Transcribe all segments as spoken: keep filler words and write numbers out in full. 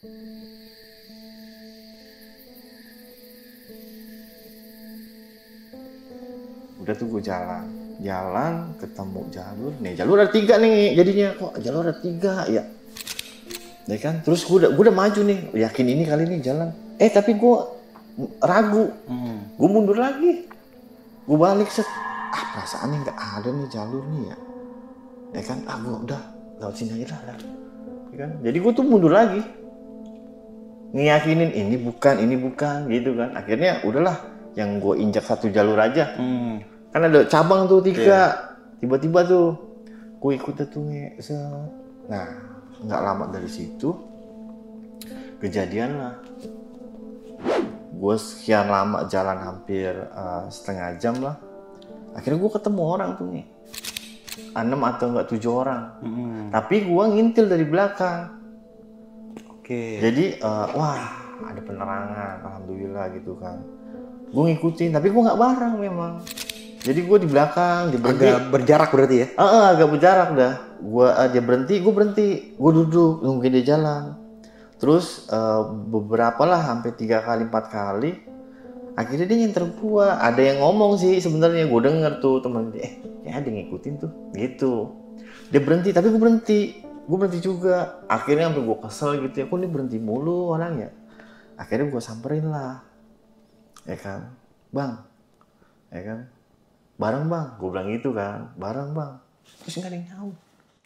Udah tuh gue jalan, jalan ketemu jalur, nih jalur ada tiga nih jadinya, kok jalur ada tiga ya, ya kan? Terus gue udah, gue udah maju nih, yakin ini kali ini jalan, eh tapi gue ragu, hmm. gue mundur lagi, gue balik set, ah perasaannya nggak ada nih jalur nih ya, ya kan? Ah gue udah lewat sini aja lah, ya kan? Jadi gue tuh mundur lagi, ngeyakinin ini bukan, ini bukan, gitu kan? Akhirnya udahlah, yang gue injak satu jalur aja. Hmm. Kan ada cabang tuh tiga, yeah. Tiba-tiba tuh gue ikut tuh nge, nah nggak lama dari situ kejadian lah. Gue sekian lama jalan hampir uh, setengah jam lah, akhirnya gue ketemu orang tuh nih, enam atau enggak tujuh orang, mm-hmm. Tapi gue ngintil dari belakang. Oke. Okay. Jadi uh, wah ada penerangan, alhamdulillah gitu kan. Gue ngikutin, tapi gue nggak bareng memang. Jadi gue di belakang, dia berhenti. Agak berjarak berarti ya? Ah, uh, uh, agak berjarak dah. Gue uh, dia berhenti, gue berhenti. Gue duduk, nungguin dia jalan. Terus uh, beberapa lah, sampai tiga kali, empat kali. Akhirnya dia nyenter gue. Ada yang ngomong sih sebenarnya. Gue denger tuh temen dia, eh, ya ada yang ngikutin tuh, gitu. Dia berhenti, tapi gue berhenti. Gue berhenti juga. Akhirnya sampai gue kesel gitu ya. Kok ini berhenti mulu orangnya? Akhirnya gue samperin lah, ya kan, bang, ya kan. Bareng bang, gue bilang gitu kan, bareng bang, terus nggak ada yang nyaut.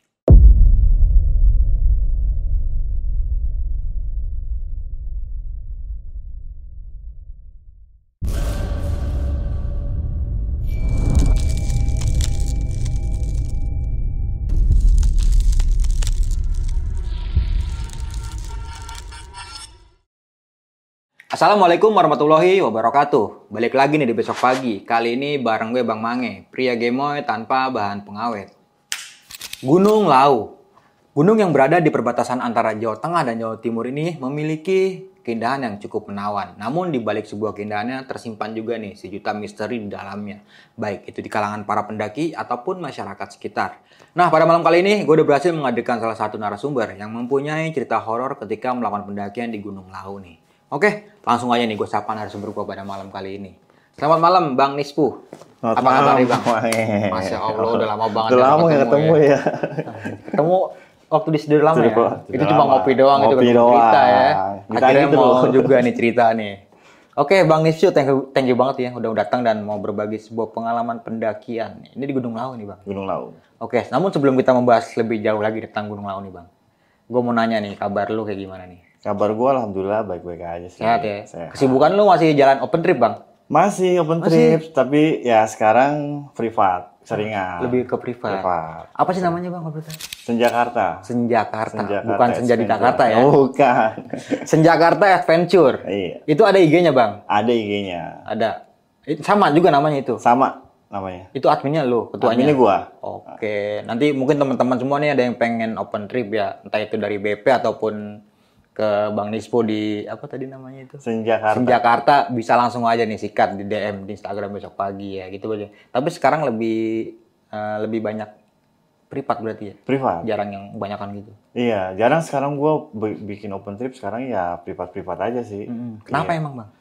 Assalamualaikum warahmatullahi wabarakatuh. Balik lagi nih di Besok Pagi. Kali ini bareng gue Bang Mange, pria gemoy tanpa bahan pengawet. Gunung Lawu. Gunung yang berada di perbatasan antara Jawa Tengah dan Jawa Timur ini memiliki keindahan yang cukup menawan. Namun di balik sebuah keindahannya tersimpan juga nih sejuta misteri di dalamnya. Baik itu di kalangan para pendaki ataupun masyarakat sekitar. Nah, pada malam kali ini gue udah berhasil menghadirkan salah satu narasumber yang mempunyai cerita horor ketika melakukan pendakian di Gunung Lawu nih. Oke, langsung aja nih gue sapa narasumber gue pada malam kali ini. Selamat malam Bang Nispu. Selamat Apa kabar Bang? Masya Allah, udah lama banget. Udah lama ya ketemu ya. ya. Ketemu waktu di studio lama ya? Sudah Itu cuma lama. Ngopi doang, ngopi itu kan doang. Cerita ya. Kita Akhirnya gitu mau loh. juga nih cerita nih. Oke Bang Nispu, thank you, thank you banget ya udah datang dan mau berbagi sebuah pengalaman pendakian. Ini di Gunung Lawu nih Bang. Gunung Lawu. Oke, namun sebelum kita membahas lebih jauh lagi tentang Gunung Lawu nih Bang, gue mau nanya nih, kabar lu kayak gimana nih? Kabar gue alhamdulillah baik-baik aja sih. Sehat ya? Sehat. Kesibukan lu masih jalan open trip Bang? Masih open Masih? trip, tapi ya sekarang privat, seringan. Lebih ke privat. Privat. Apa sih namanya Bang? Senjakarta. Senjakarta. Senjakarta Bukan Senja di Jakarta ya? Bukan. Senjakarta Adventure. Iya. Itu ada I G-nya Bang? Ada I G-nya. Ada. Itu sama juga namanya itu? Sama namanya. Itu adminnya lu, ketuanya? Adminnya gua. Oke. Nanti mungkin teman-teman semua nih ada yang pengen open trip ya. Entah itu dari B P ataupun ke Bang Nispo di apa tadi namanya itu? Senjakarta. Senjakarta, bisa langsung aja nih sikat di D M di Instagram Besok Pagi ya gitu aja. Tapi sekarang lebih uh, lebih banyak privat berarti ya? Privat. Jarang yang kebanyakan gitu. Iya, jarang sekarang gua b- bikin open trip, sekarang ya privat-privat aja sih. Hmm. Kenapa iya. emang Bang?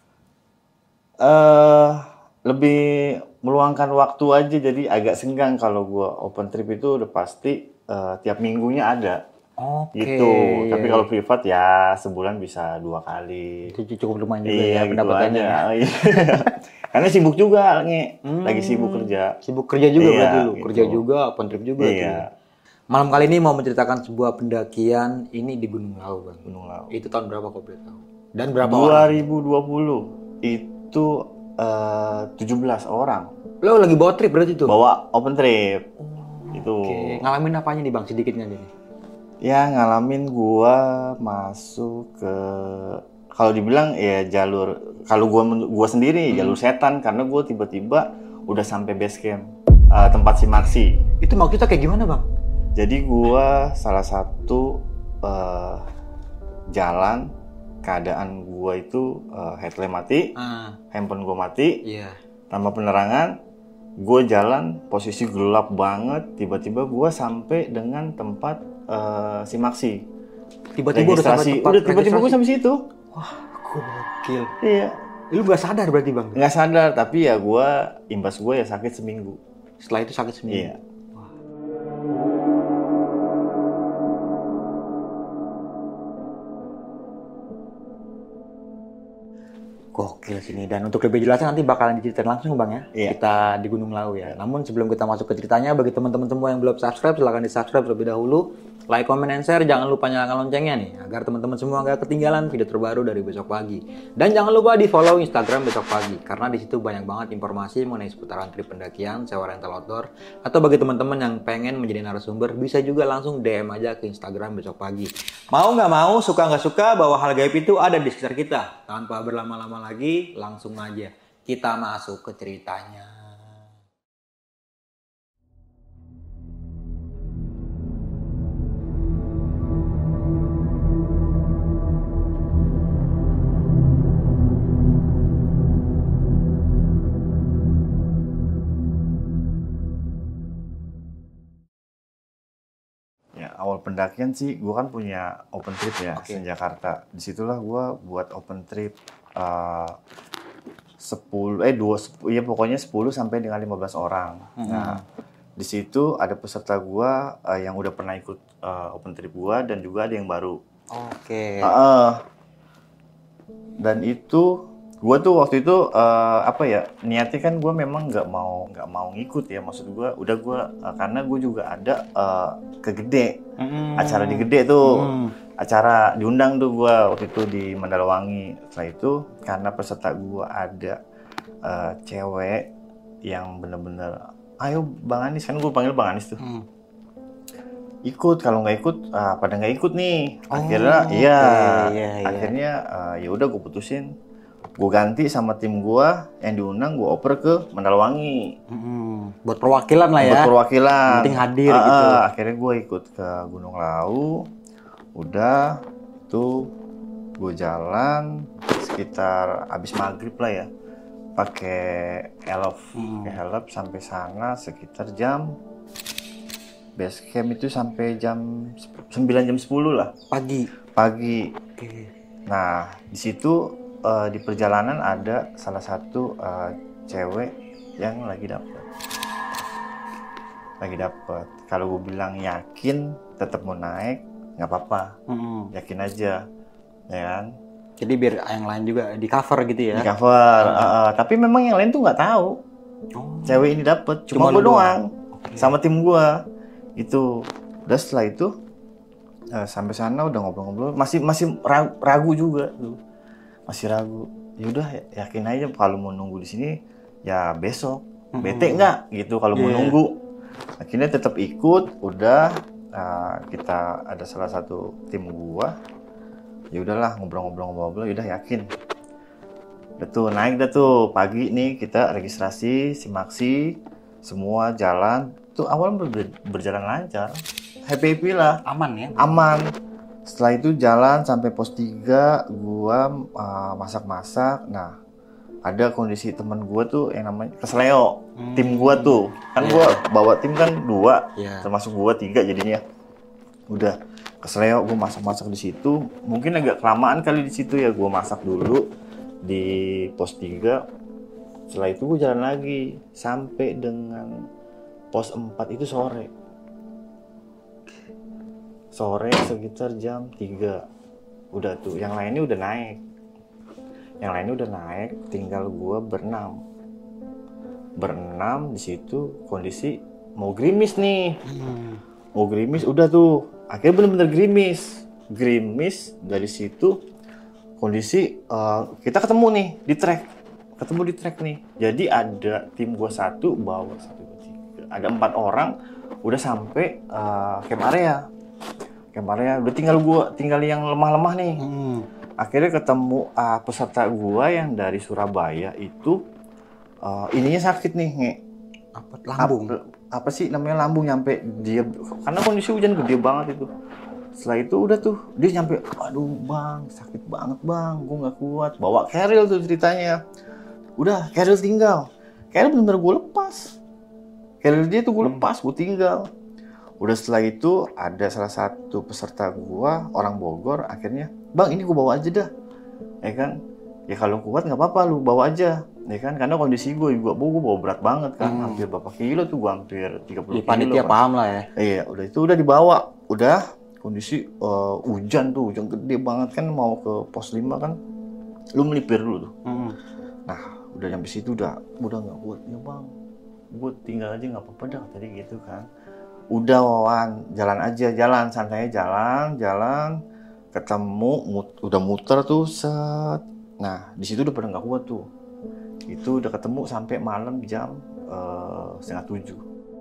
Eh uh, lebih meluangkan waktu aja, jadi agak senggang kalau gua open trip itu udah pasti uh, tiap minggunya ada. Oke. Gitu. Tapi kalau privat ya sebulan bisa dua kali. Itu cukup lumayan juga iya, ya pendapatannya. Gitu karena sibuk juga, Nge. Hmm, lagi sibuk kerja. Sibuk kerja juga iya, berarti lu. gitu. Kerja juga, open trip juga. Iya. Tuh. Malam kali ini mau menceritakan sebuah pendakian ini di Gunung Lawu, Bang. Gunung Lawu. Itu tahun berapa kau boleh tahu? Dan berapa dua ribu dua puluh orang? Itu uh, tujuh belas orang. Lo lagi bawa trip berarti tuh? Bawa open trip. Oh, itu. Oke. Ngalamin apanya nih Bang? Sedikitnya nih. Ya ngalamin gua masuk ke, kalau dibilang ya jalur, kalau gua gua sendiri hmm. jalur setan, karena gua tiba-tiba udah sampai base camp, uh, tempat simaksi. Itu maksudnya kayak gimana Bang? Jadi gua salah satu uh, jalan, keadaan gua itu uh, headlamp mati, uh. handphone gua mati, yeah. tanpa penerangan. Gue jalan posisi gelap banget, tiba-tiba gue sampai dengan tempat uh, simaksi. Tiba-tiba udah sampai registrasi. tempat Udah tiba-tiba gue registrasi. sampai situ. Wah, gokil. Iya. Lu gak sadar berarti bang? Nggak sadar, tapi ya gue, imbas gue ya sakit seminggu. Setelah itu sakit seminggu? Iya. Gokil sini. Dan untuk lebih jelasnya nanti bakalan diceritain langsung bang ya. Iya. Kita di Gunung Lawu ya. Namun sebelum kita masuk ke ceritanya, bagi teman-teman semua yang belum subscribe, silahkan di subscribe terlebih dahulu. Like, comment, and share. Jangan lupa nyalakan loncengnya nih, agar teman-teman semua nggak ketinggalan video terbaru dari Besok Pagi. Dan jangan lupa di follow Instagram Besok Pagi, karena di situ banyak banget informasi mengenai seputaran trip pendakian, sewa rental outdoor. Atau bagi teman-teman yang pengen menjadi narasumber, bisa juga langsung D M aja ke Instagram Besok Pagi. Mau nggak mau, suka nggak suka, bahwa hal gaib itu ada di sekitar kita. Tanpa berlama-lama lagi, langsung aja kita masuk ke ceritanya. Awal pendakian sih, gue kan punya open trip ya, Oke. di Jakarta. Disitulah gue buat open trip uh, sepuluh, eh dua, ya pokoknya sepuluh sampai dengan lima belas orang. Hmm. Nah, di situ ada peserta gue uh, yang udah pernah ikut uh, open trip gue dan juga ada yang baru. Oke. Uh, uh, dan itu gue tuh waktu itu uh, apa ya, niatnya kan gue memang nggak mau nggak mau ngikut ya, maksud gue udah gue uh, karena gue juga ada uh, ke Gede, Hmm. acara di Gede tuh, Hmm. acara diundang tuh gue waktu itu di Mandalawangi. Setelah itu karena peserta gue ada uh, cewek yang bener-bener, ayo Bang Anis, kan gue panggil Bang Anis tuh, Hmm. ikut, kalau nggak ikut uh, pada nggak ikut nih. Oh, Akhirnya oke. iya, Iya, iya. akhirnya uh, ya udah gue putusin, gue ganti sama tim gue yang diundang, gue oper ke Mandalawangi. Hmm. Buat perwakilan lah ya. Buat perwakilan. Yang penting hadir Ah, gitu. Akhirnya gue ikut ke Gunung Lawu. Udah tuh gue jalan sekitar abis maghrib lah ya, pakai elf, Hmm. pakai helm sampai sana sekitar jam base camp itu sampai jam sembilan jam sepuluh lah Pagi. pagi. Oke. Nah di situ uh, di perjalanan ada salah satu uh, cewek yang lagi dapet, lagi dapet. Kalau gue bilang yakin tetap mau naik, nggak apa-apa, Hmm. yakin aja, ya kan? Jadi biar yang lain juga di cover gitu ya. Di cover. Uh, uh, tapi memang yang lain tuh nggak tahu Oh. cewek ini dapet, cuma, Cuma gue lu doang, Oke. sama tim gue. Itu udah, setelah itu uh, sampai sana udah ngobrol-ngobrol, masih masih ragu, ragu juga tuh, masih ragu. Ya udah yakin aja kalau mau nunggu di sini ya besok. Mhm. Bete nggak gitu kalau mau Iya. nunggu. Akhirnya tetap ikut. Udah uh, kita ada salah satu tim gua. Ya udahlah, ngobrol-ngobrol-ngobrol, udah yakin. Udah tuh naik dah tuh pagi nih, kita registrasi, simaksi, semua jalan. Tuh awal ber- berjalan lancar, happy-happy lah, Aman ya. aman. Setelah itu jalan sampai pos tiga, gua uh, masak-masak. Nah, ada kondisi teman gua tuh yang namanya kesleo. Hmm. Tim gua tuh, kan Iya. gua bawa tim kan dua, Iya. termasuk gua tiga jadinya. Udah kesleo, gua masak-masak di situ. Mungkin agak kelamaan kali di situ ya, gua masak dulu di pos tiga. Setelah itu gua jalan lagi sampai dengan pos empat itu sore. Sore sekitar jam tiga. Udah tuh, yang lainnya udah naik. Yang lainnya udah naik, tinggal gua berenam. Berenam di situ kondisi mau gerimis nih. Hmm. Mau gerimis udah tuh. Akhirnya bener-bener gerimis. Gerimis dari situ kondisi uh, kita ketemu nih di trek. Ketemu di trek nih. Jadi ada tim gua satu bawa satu dua tiga. Ada empat orang udah sampai uh, camp area. Camp area udah tinggal gua, tinggal yang lemah-lemah nih. Hmm. Akhirnya ketemu uh, peserta gua yang dari Surabaya itu uh, ininya sakit nih, nge. Apa lambung? Apa, apa sih namanya, lambung nyampe dia, karena kondisi hujan gede banget itu. Setelah itu udah tuh dia nyampe, aduh bang sakit banget bang, gua nggak kuat. Bawa keril tuh ceritanya. Udah keril tinggal, keril bener-bener gue lepas, keril dia tuh gue lepas, gue tinggal. Udah setelah itu ada salah satu peserta gua orang Bogor, akhirnya bang ini gua bawa aja dah, ya kan, ya kalau kuat nggak apa-apa lu bawa aja, ya kan, karena kondisi gua juga gua bawa berat banget kan, hmm. hampir berapa kilo tuh, gua hampir tiga puluh kilo. Panitia kan. Paham lah ya. Iya, udah itu udah dibawa, udah kondisi uh, hujan tuh, hujan gede banget kan, mau ke pos lima kan, lu melipir dulu tuh. Hmm. Nah udah sampai situ udah udah nggak kuat ya bang, gua tinggal aja nggak apa-apa dah tadi gitu kan. Udah Wawan, jalan aja, jalan santai, jalan, jalan, ketemu, mut, udah muter tuh set. Nah di situ udah pada nggak kuat tuh, itu udah ketemu sampai malam jam uh, setengah tujuh.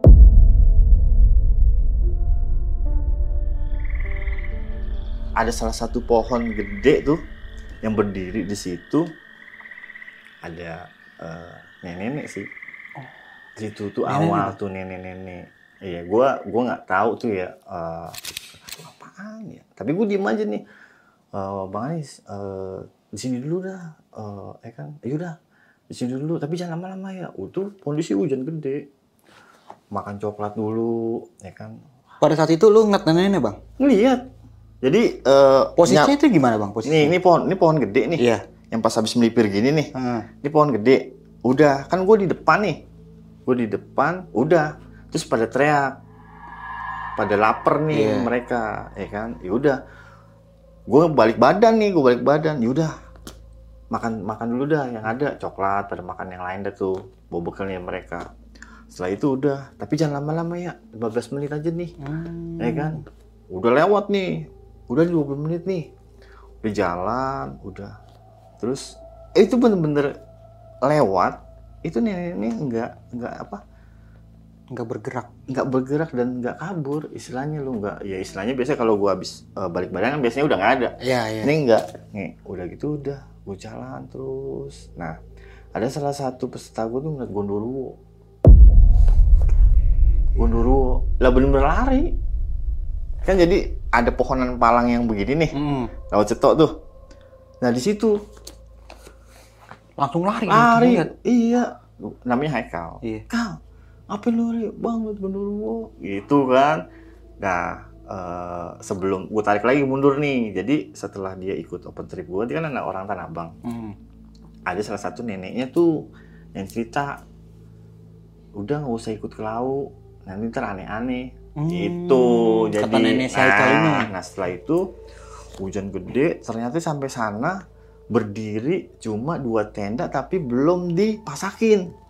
Ada salah satu pohon gede tuh yang berdiri di situ, ada uh, nenek-nenek sih. Di situ tuh nenek awal nenek. Tuh nenek-nenek. Iya, gue gue nggak tahu tuh ya uh, apaan ya. Tapi gue diem aja nih, uh, Bang Anis, uh, di sini dulu dah, uh, eh kan, ayo dah, di sini dulu. Tapi jangan lama-lama ya. Utuh kondisi hujan gede, makan coklat dulu, ya kan. Pada saat itu lu ngeliat nenek-nenek bang? Ngeliat. Jadi uh, posisinya nyap, itu gimana bang? Posisinya? Ini ini pohon ini pohon gede nih. Iya. Yang pas habis melipir gini nih. Hmm. Ini pohon gede. Udah, kan gue di depan nih. Gue di depan, udah. Terus pada teriak, pada lapar nih yeah. mereka, ya kan? Ya udah, gue balik badan nih, gue balik badan. Ya udah, makan makan dulu dah yang ada, coklat, pada makan yang lain dah tuh, bawa bekalnya mereka. Setelah itu udah, tapi jangan lama-lama ya, lima belas menit aja nih, hmm. ya kan? Udah lewat nih, udah dua puluh menit nih, udah jalan, udah. Terus eh, itu bener-bener lewat, itu nenek ini enggak enggak apa? Nggak bergerak, nggak bergerak dan nggak kabur, istilahnya lu nggak, ya istilahnya biasanya kalau gua habis uh, balik badan kan biasanya udah nggak ada. Iya iya. Ini nggak, nih udah gitu udah, gua jalan terus. Nah ada salah satu peserta gua tuh ngeliat Gondoruo, Gondoruo, lah bener-bener lari. Kan jadi ada pohonan palang yang begini nih, mm. lewat cetok tuh. Nah di situ langsung lari. Lari, iya, namanya Haikal. Iya. Kal, apa lu lari banget Gondoruo gitu kan. Nah uh, sebelum gue tarik lagi mundur nih, jadi setelah dia ikut open trip gue, dia kan anak orang Tanah Abang. hmm. Ada salah satu neneknya tuh yang cerita, udah nggak usah ikut ke laut, nanti ntar aneh-aneh. hmm. Gitu jadi kata nenek saya kali ini. Nah setelah itu hujan gede, ternyata sampai sana berdiri cuma dua tenda tapi belum dipasakin.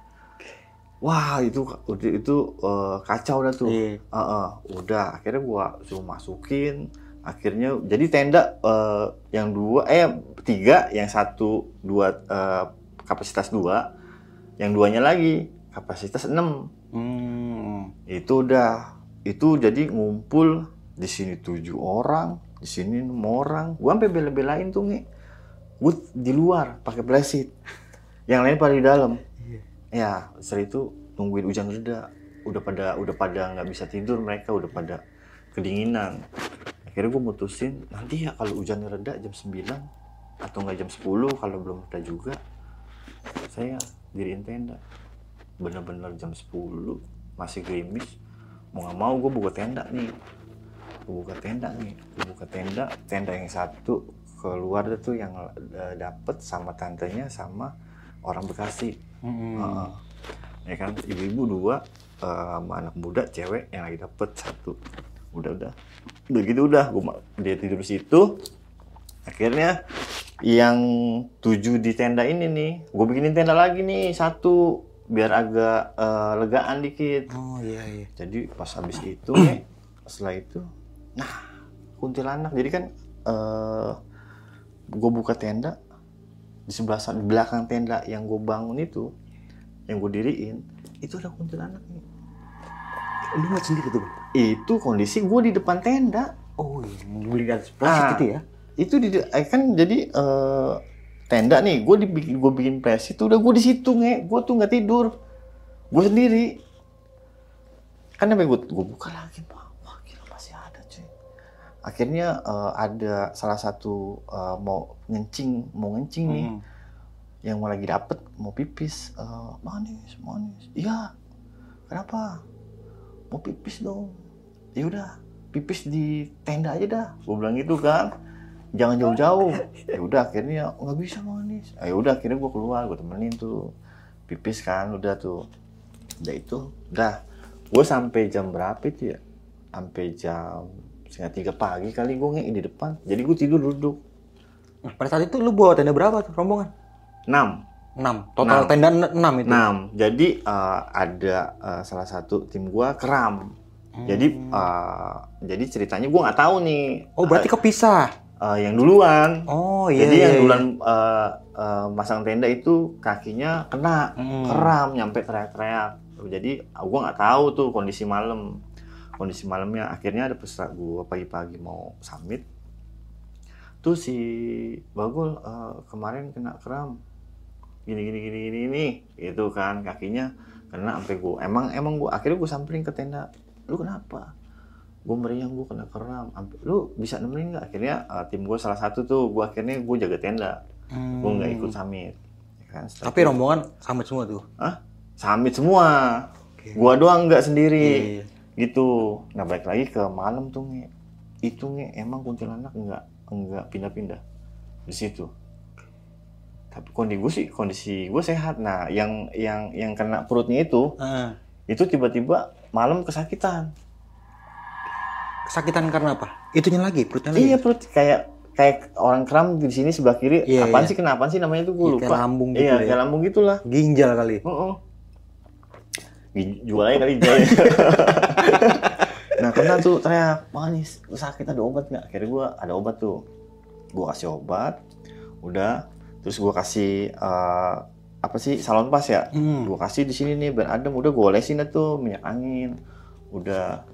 Wah itu itu uh, kacau dah tuh. Iya. Uh, uh, udah akhirnya gua suruh masukin. Akhirnya jadi tenda uh, yang dua eh tiga, yang satu dua uh, kapasitas dua, yang duanya lagi kapasitas enam. Hmm. Itu udah itu jadi ngumpul di sini tujuh orang, di sini enam orang. Gua sampai bela-belain tuh nih. Gua di luar pakai plastik. Yang lain pada di dalam. Ya, setelah itu nungguin hujan reda, udah pada udah pada nggak bisa tidur mereka, udah pada kedinginan. Akhirnya gue mutusin nanti ya kalau hujannya reda jam sembilan atau nggak jam sepuluh, kalau belum reda juga saya diriin tenda. Bener-bener jam sepuluh masih gerimis, mau nggak mau gue buka tenda nih, gue buka tenda nih, gue buka tenda, tenda yang satu keluar tuh yang uh, dapet sama tantenya sama orang Bekasi. Mm-hmm. Uh, ya kan ibu-ibu dua uh, sama anak muda cewek yang lagi dapet satu. Udah udah udah gitu udah gue dia tidur di situ. Akhirnya yang tujuh di tenda ini nih gue bikinin tenda lagi nih satu biar agak uh, legaan dikit. Oh iya iya. Jadi pas habis itu nih setelah itu nah kuntilanak, jadi kan uh, gue buka tenda di sebelah di belakang tenda yang gue bangun itu, yang gue diriin, itu ada kuntilanak nih. Lu nggak sendiri tuh? Itu kondisi gue di depan tenda. Oh iya, beli dari plastik gitu ya? Itu di kan jadi uh, tenda nih, gue dibikin gue bikin plastik itu udah gue di situ nge, gue tuh nggak tidur, gue sendiri. Kan sampai gue gue buka lagi, wah gila masih ada cuy. Akhirnya uh, ada salah satu uh, mau ngencing, mau ngencing nih, hmm. yang mau lagi dapet, mau pipis, uh, manis, manis. Iya, kenapa? Mau pipis dong. ya udah pipis di tenda aja dah, gue bilang gitu kan, jangan jauh-jauh. Ya udah akhirnya nggak bisa Bang Anis. Ya udah akhirnya gue keluar, gue temenin tuh pipis kan, udah tuh, udah itu, udah, gue sampai jam berapa itu ya, sampai jam setengah tiga pagi kali gue nge di depan, jadi gue tidur duduk. Pada saat itu lu bawa tenda berapa tuh rombongan? enam. enam. Total enam. Tenda enam itu. enam. Jadi uh, ada uh, salah satu tim gua keram. Hmm. Jadi uh, jadi ceritanya gua nggak tahu nih. Oh, berarti uh, kepisah. Uh, yang duluan. Oh, iya. Jadi iya, yang iya. duluan uh, uh, masang tenda itu kakinya kena hmm. keram nyampe teriak-teriak. Jadi gua nggak tahu tuh kondisi malam. Kondisi malamnya akhirnya ada peserta gua pagi-pagi mau summit. Tuh si Bagul uh, kemarin kena kram. Gini gini gini gini ini gitu kan, kakinya kena sampai gue emang emang gue akhirnya gue samperin ke tenda, lu kenapa? Gue meriang, gue kena kram, lu bisa nemenin nggak? Akhirnya uh, tim gue salah satu tuh gue akhirnya gue jaga tenda, hmm. gue nggak ikut summit ya kan. Tapi itu, rombongan summit semua tuh? Hah? Summit semua, okay. Gue doang nggak sendiri, yeah, yeah. Gitu. Nah balik lagi ke malam tuh nge, itu nge emang kuntilanak nggak nggak pindah-pindah di situ. Tapi kondisi gue sih, kondisi gue sehat. Nah, yang yang yang kena perutnya itu, uh. itu tiba-tiba malam kesakitan. Kesakitan karena apa? Itunya lagi, perutnya lagi. Iya, perut kayak kayak orang kram di sini sebelah kiri. Iya, apaan iya. sih? Kenapa sih namanya itu? Gue lupa. Kayak lambung gitu. Iya, ya. kayak lambung gitulah. Ginjal kali. Uh-uh. Jual aja kali ginjal. Nah, kena tuh teriak, Manis, gue sakit, ada obat nggak? Akhirnya gue ada obat tuh. Gue kasih obat, udah. Terus gue kasih uh, apa sih salon pas ya, hmm. gue kasih di sini nih biar adem, udah gue olesin dah tuh minyak angin, udah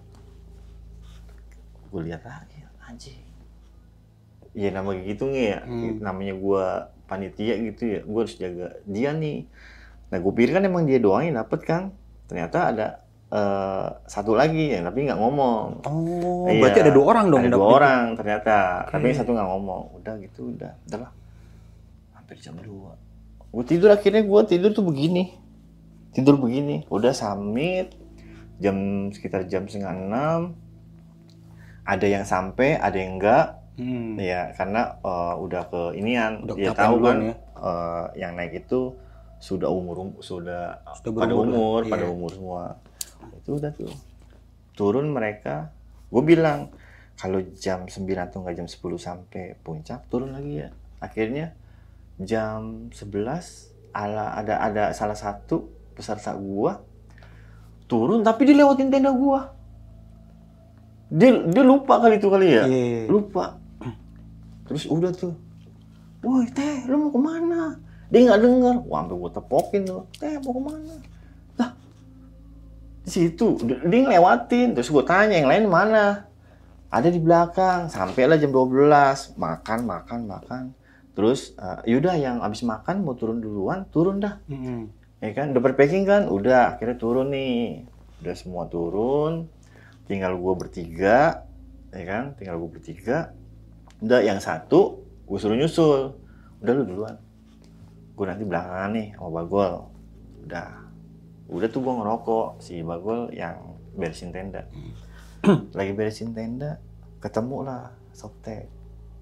gue lihat lagi anjing, ya namanya gitu nih ya, hmm. namanya gue panitia gitu ya, gue harus jaga dia nih. Nah gue pikir kan emang dia doang yang dapet kan, ternyata ada uh, satu lagi yang tapi nggak ngomong. Oh, iya, berarti ada dua orang dong? Ada dua itu. Orang ternyata, okay. Tapi yang satu nggak ngomong, udah gitu udah, udahlah. Jam dua. Gue tidur akhirnya gue tidur tuh begini. Tidur begini. Udah summit jam sekitar jam setengah enam. Ada yang sampai, ada yang enggak. Hmm. Ya, karena uh, udah ke inian. Udah dia tahu kan ya? uh, yang naik itu sudah umur um, sudah, sudah pada umur, iya. pada umur semua. Itu udah tuh. Turun mereka. Gue bilang kalau jam sembilan atau enggak jam sepuluh sampai puncak turun lagi ya. Akhirnya jam sebelas ala ada ada salah satu peserta gua turun tapi dia lewatin tenda gua. Dia dia lupa kali itu kali ya. Yeah. Lupa. Terus udah tuh. Woi, Teh, lu mau kemana? Dia nggak dengar. Wah, sampai gua tepokin tuh. Teh, mau kemana? Lah. Di situ dia, dia ngelewatin. Terus gua tanya yang lain mana? Ada di belakang. Sampailah jam dua belas, makan, makan, makan. Terus, uh, yaudah yang abis makan mau turun duluan, turun dah. Mm-hmm. Ya kan, udah berpacking kan? Udah, akhirnya turun nih. Udah semua turun. Tinggal gue bertiga. Ya kan, tinggal gue bertiga. Udah, yang satu, gue suruh nyusul. Udah lu duluan. Gue nanti belakangan nih sama Bagol. Udah. Udah tuh gue ngerokok. Si Bagol yang beresin tenda. Lagi beresin tenda, ketemu lah Softtek.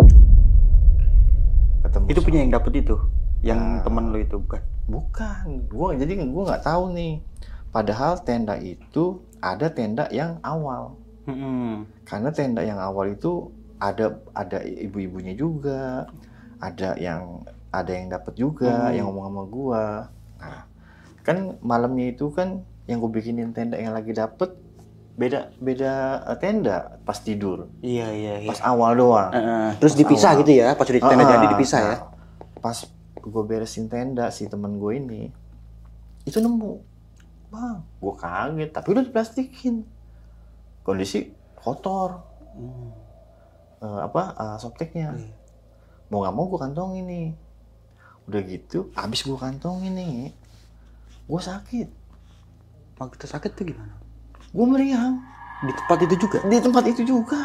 Ketemu itu sama. Punya yang dapet itu, yang uh, temen lu itu bukan? Bukan, gua jadi gua nggak tahu nih. Padahal tenda itu ada tenda yang awal, hmm. karena tenda yang awal itu ada ada ibu-ibunya juga, ada yang ada yang dapet juga, hmm. yang ngomong sama gua. Nah, kan malamnya itu kan yang gua bikinin tenda yang lagi dapet beda beda tenda pas tidur. Iya iya. iya. Pas awal doang. Uh, terus pas dipisah awal. Gitu ya, pas udah tenda uh, jadi dipisah nah, ya. Pas gue beresin tenda si temen gue ini, itu nemu, bang, gue kaget. Tapi udah diplastikin, kondisi kotor, hmm. uh, apa uh, Softteknya. Hmm. Mau nggak mau gue kantongin nih. Udah gitu, abis gue kantongin nih, gue sakit. Maksudnya sakit tuh gimana? Gue meriang. Di tempat itu juga? Di tempat itu juga.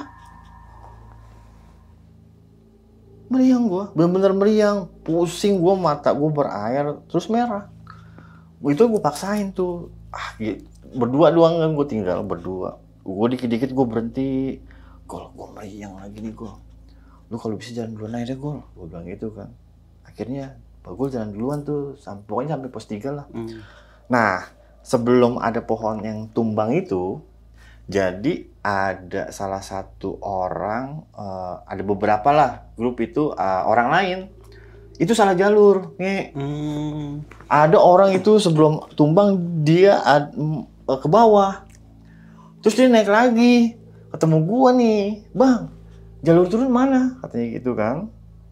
Meriang gue, bener-bener meriang. Pusing gue, mata gue berair, terus merah. Itu gue paksain tuh. Ah, gitu. Berdua doang kan gue tinggal berdua. gue dikit-dikit gue berhenti. Gol, gue meriang lagi nih gol. Lu kalau bisa jalan duluan aja deh gol. Gue bilang gitu kan. Akhirnya Pak Gol jalan duluan tuh, sampai, pokoknya sampai pos tiga lah. Hmm. Nah, sebelum ada pohon yang tumbang itu, jadi ada salah satu orang, uh, ada beberapa lah grup itu uh, orang lain, itu salah jalur. Nih, hmm. ada orang itu sebelum tumbang dia ad, uh, ke bawah, terus dia naik lagi, ketemu gua nih, bang, jalur turun mana? Katanya gitu kan.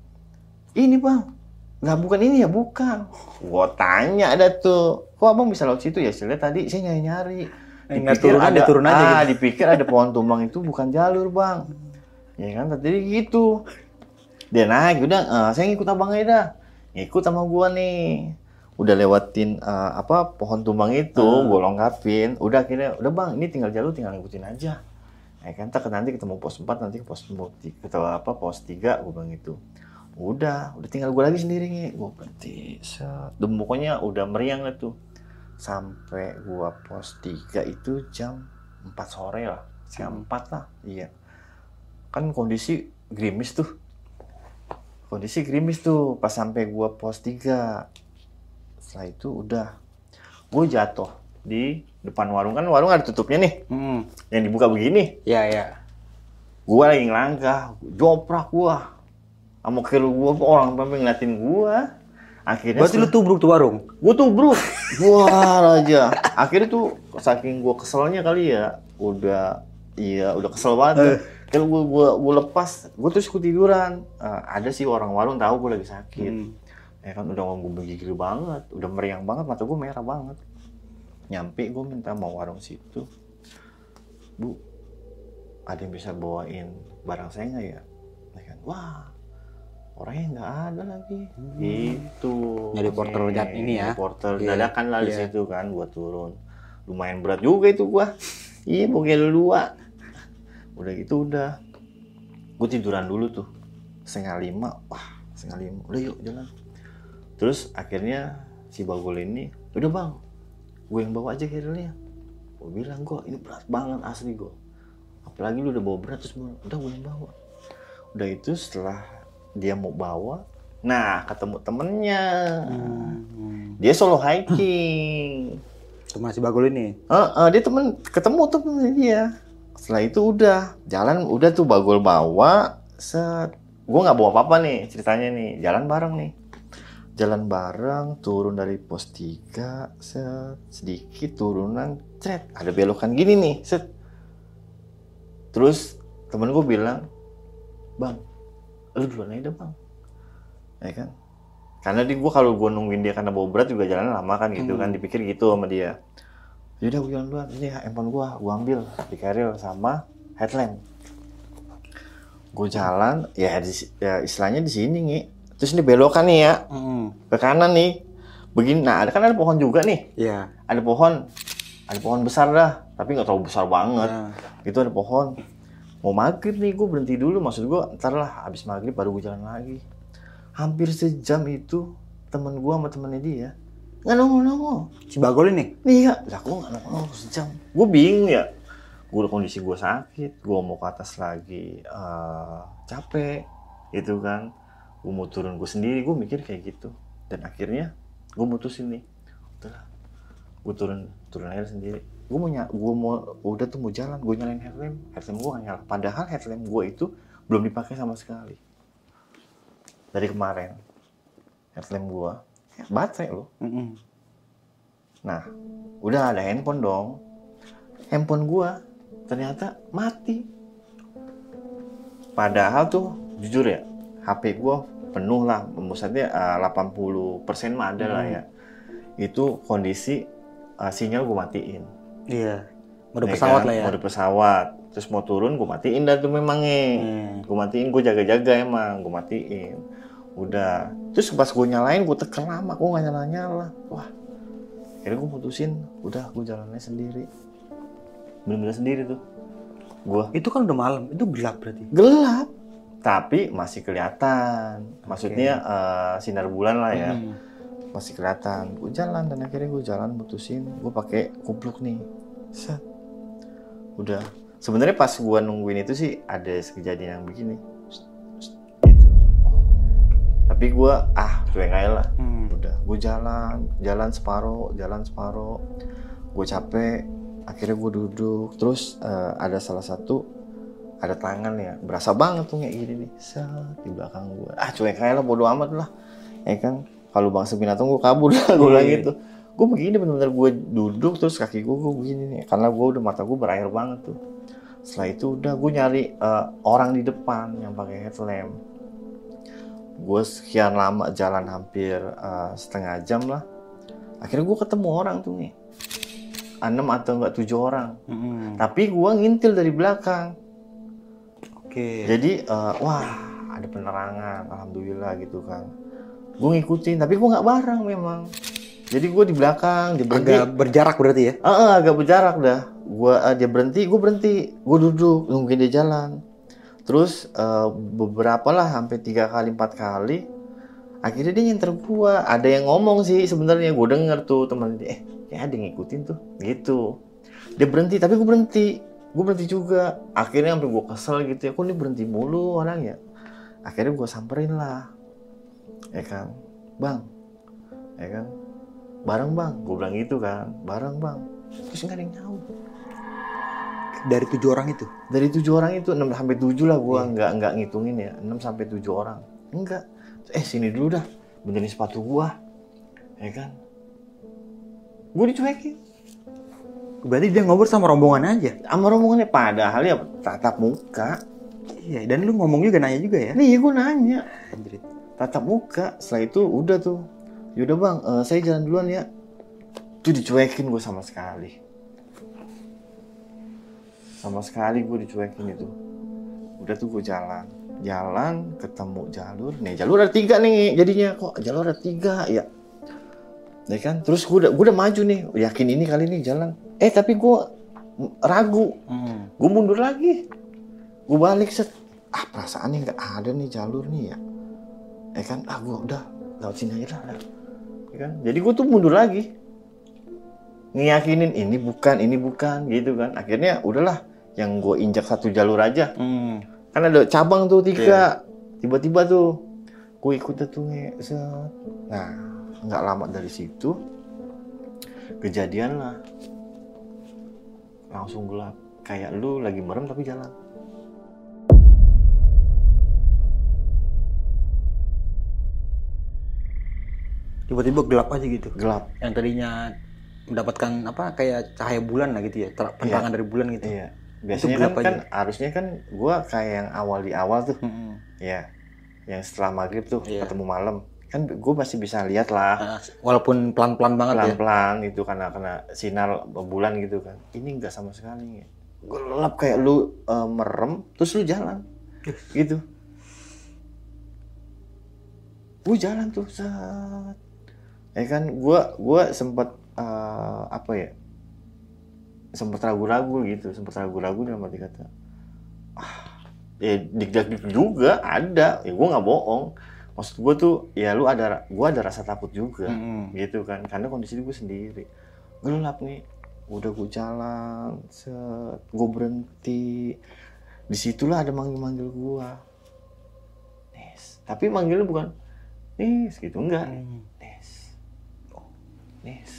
Ini bang. Nggak, bukan ini ya, bukan. Gua tanya ada tuh, kok abang bisa lewat situ ya? Saya tadi saya nyari-nyari. Dipikir turun ada, turun aja ah, gitu. dipikir ada pohon tumbang itu bukan jalur bang. Ya kan, tadi gitu. Dia naik, udah, uh, saya ngikut abang aja dah. Ngikut sama gua nih. Udah lewatin uh, apa pohon tumbang itu, hmm. gua longkapin. Udah akhirnya, udah bang, ini tinggal jalur, tinggal ngikutin aja. Ya kan, tak nanti ketemu pos empat, nanti ke pos tiga, apa pos tiga, gua bilang gitu. Udah, udah tinggal gue lagi sendiri nih. Gue berhenti, set. Dan pokoknya udah meriang lah tuh. Sampai gue pos tiga itu jam empat sore lah. Jam empat lah, iya. Kan kondisi gerimis tuh. Kondisi gerimis tuh pas sampai gue pos tiga. Setelah itu udah. Gue jatuh di depan warung. Kan warung ada tutupnya nih. Hmm. Yang dibuka begini. Iya, iya. Gue lagi ngelangkah. Joprak gue. Sama kira gue, orang sampai ngeliatin gue. Akhirnya berarti lu tubruk tuh warung? Gue tubruk. Wah aja. Akhirnya tuh saking gue keselnya kali ya. Udah, iya udah kesel banget. Kalau gue, gue, gue lepas, gue terus ketiduran. Uh, ada sih orang warung tahu gue lagi sakit. Hmm. Ya kan udah gue begigil banget. Udah meriang banget, mata gue merah banget. Nyampe gue minta mau warung situ. Bu, ada yang bisa bawain barang saya nggak ya? Ya kan, wah. Orangnya nggak ada lagi, hmm. gitu. Jadi porter jat ini ya? Porter yeah. dadakan lah yeah. di situ kan, buat turun. Lumayan berat juga itu gua. Iya, bogel dua. Udah gitu udah. Gua tiduran dulu tuh, setengah lima. Wah, setengah lima. Udah yuk jalan. Terus akhirnya si Bagol ini, udah bang, gue yang bawa aja kerilnya. Gue bilang gua ini berat banget asli gua. Apalagi lu udah bawa berat terus udah gue yang bawa. Udah itu setelah dia mau bawa, nah ketemu temennya, hmm. dia solo hiking. Cuma si Bagol ini? Uh, uh, dia temen, ketemu tuh temennya dia. Setelah itu udah, jalan udah tuh Bagol bawa, set. Gue nggak bawa apa-apa nih ceritanya nih, jalan bareng nih. Jalan bareng, turun dari pos tiga, set. Sedikit turunan, cet. Ada belokan gini nih, set. Terus temen gue bilang, bang, lu duluan aja bang, ya kan? Karena di gua kalau gua nungguin dia karena bawa berat juga jalan lama kan gitu hmm. kan, dipikir gitu sama dia. Yaudah gua jalan duluan, ini handphone gua, gua ambil di carrier sama headlamp. Gua jalan, ya, di, ya istilahnya di sini nih, terus ini belokan nih ya, hmm. ke kanan nih, begini. Nah ada kan ada pohon juga nih, yeah. ada pohon, ada pohon besar dah, tapi nggak terlalu besar banget. Yeah. Itu ada pohon. Mau maghrib nih, gue berhenti dulu. Maksud gue, ntar lah habis maghrib baru gue jalan lagi. Hampir sejam itu, temen gue sama temennya dia nggak nongol-nongol. Si Bagol ini? Iya, lah gue nggak nongol sejam. Gue bingung ya. Gue kondisi gue sakit, gue mau ke atas lagi uh, capek, gitu kan. Gue mau turun gue sendiri, gue mikir kayak gitu. Dan akhirnya, gue mutusin nih, udahlah, gue turun turun air sendiri. Gue mau, gue mau, udah tuh mau jalan, gue nyalain headlamp, headlamp gue gak nyala. Padahal headlamp gue itu belum dipakai sama sekali. Dari kemarin, headlamp gue, baterai loh. Mm-hmm. Nah, udah ada handphone dong. Handphone gue ternyata mati. Padahal tuh, jujur ya, H P gue penuh lah. Maksudnya uh, delapan puluh persen mah ada lah ya. Itu kondisi uh, sinyal gue matiin. Iya, mode pesawat kan? Lah ya. Mode pesawat. Terus mau turun, gue matiin dah tuh memangnya. Hmm. Gue matiin, gue jaga-jaga emang, gue matiin. Udah. Terus pas gue nyalain, gue tekan lama, gue gak nyala-nyala. Wah, akhirnya gue putusin, udah gue jalannya sendiri. Bener-bener sendiri tuh. Gua. Itu kan udah malam, itu gelap berarti? Gelap, tapi masih kelihatan. Maksudnya okay. uh, sinar bulan lah ya. Hmm. Masih kelihatan. Gue jalan dan akhirnya gue jalan mutusin, gue pakai kupluk nih. Set. udah. Sebenarnya pas gua nungguin itu sih ada kejadian yang begini gitu. Tapi gua ah cuek aja lah. Hmm. Udah, gua jalan, jalan separuh, jalan separuh. Gua capek, akhirnya gua duduk. Terus uh, ada salah satu ada tangan ya, berasa banget tuh kayak gini nih, set di belakang gua. Ah cuek aja lah, bodo amat lah. Ya kan, kalau Bang Sepinatong gua kabur lah, gua bilang gitu. Gua begini benar-benar gua duduk terus kaki gua gua begini nih, karena gua udah mata gua berair banget tuh. Setelah itu udah gue nyari uh, orang di depan yang pakai headlamp. Gue sekian lama jalan hampir uh, setengah jam lah. Akhirnya gue ketemu orang tuh nih, enam atau enggak tujuh orang. Mm-hmm. Tapi gue ngintil dari belakang. Oke. Okay. Jadi uh, wah ada penerangan, alhamdulillah gitu kan. Gue ngikutin, tapi gue nggak bareng memang. Jadi gue di belakang, dia berhenti. Agak berjarak berarti ya? Uh, uh, agak berjarak dah. Gua uh, dia berhenti, gue berhenti, gue duduk nungguin dia jalan. Terus uh, beberapa lah, sampai tiga kali empat kali, akhirnya dia nyenter gue. Ada yang ngomong sih sebenarnya, gue denger tuh teman dia, eh kayak ada yang ngikutin tuh, gitu. Dia berhenti, tapi gue berhenti, gue berhenti juga. Akhirnya sampai gue kesel gitu ya, kok ini berhenti mulu orang ya. Akhirnya gue samperin lah, ya kan, bang, ya kan, bareng bang, gue bilang gitu kan, bareng bang. Terus nggak ada yang tahu. Dari tujuh orang itu? Dari tujuh orang itu, enam sampai tujuh lah gue, yeah. nggak nggak ngitungin ya, enam sampai tujuh orang. Enggak, eh sini dulu dah, benerin sepatu gue, ya kan. Gue dicuekin. Berarti dia ngobrol sama rombongan aja? Sama rombongannya, padahal ya tatap muka. Iya, dan lu ngomong juga, nanya juga ya? Nih, gue nanya. Anjir. Tatap muka, setelah itu udah tuh. Yaudah bang, uh, saya jalan duluan ya. Tuh dicuekin gue sama sekali. Sama sekali gue dicuekin itu. Udah tuh gue jalan. Jalan, ketemu jalur. Nih jalur ada tiga nih jadinya. Kok jalur ada tiga ya? Ya kan? Terus gue udah, gue udah maju nih. Yakin ini kali ini jalan. Eh tapi gue ragu. Hmm. Gue mundur lagi. Gue balik set. Ah perasaannya gak ada nih jalur nih ya. Ya kan? Ah gue udah lewat sini aja lah. Ya kan? Jadi gue tuh mundur lagi. Ngeyakinin ini bukan, ini bukan gitu kan. Akhirnya udahlah, yang gue injak satu jalur aja. Hmm. Kan ada cabang tuh tiga. Yeah. Tiba-tiba tuh gue ikut tuh ngeset. Nah, nggak lama dari situ kejadian lah. Langsung gelap. Kayak lu lagi merem tapi jalan. Tiba-tiba gelap aja gitu. Gelap. Yang tadinya mendapatkan apa kayak cahaya bulan lah gitu ya, penerangan iya. dari bulan gitu. Iya. Biasanya kan, kan harusnya kan gua kayak yang awal di awal tuh. Mm-hmm. Ya. Yang setelah maghrib tuh iya. ketemu malam. Kan gua masih bisa lihat lah. Nah, walaupun pelan-pelan banget pelan-pelan ya. Pelan-pelan itu karena karena sinar bulan gitu kan. Ini enggak sama sekali. Gelap kayak lu uh, merem terus lu jalan. Gitu. Gua jalan tuh set. Ya kan gua gua sempat Uh, apa ya, sempat ragu-ragu gitu, sempat ragu-ragu dalam arti kata, ah, ya dik-dik juga ada, ya gue nggak bohong, maksud gue tuh, ya lu ada, gue ada rasa takut juga, mm-hmm. gitu kan, karena kondisi gue sendiri, gelap nih, udah gue jalan, set, gue berhenti, disitulah ada manggil-manggil gue, Nes, tapi manggilnya bukan, Nes, gitu enggak, mm. Nes, Nes.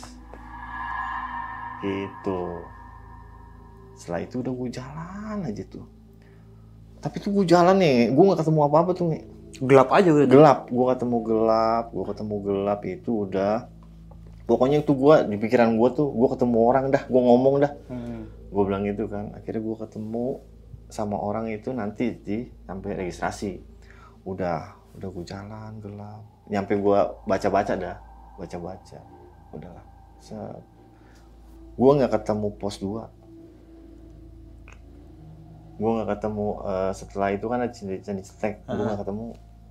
Gitu. Setelah itu udah gue jalan aja tuh. Tapi tuh gue jalan nih, gue gak ketemu apa-apa tuh nih. Gelap aja udah. Gelap, gue ketemu gelap, gue ketemu gelap itu udah. Pokoknya itu gue, di pikiran gue tuh, gue ketemu orang dah, gue ngomong dah. Hmm. Gue bilang gitu kan, akhirnya gue ketemu sama orang itu nanti di sampai registrasi. Udah, udah gue jalan gelap. Nyampe gue baca-baca dah, baca-baca. Udahlah, set. Gue nggak ketemu pos dua, gue nggak ketemu uh, setelah itu kan ada candi cetek, gue nggak ketemu,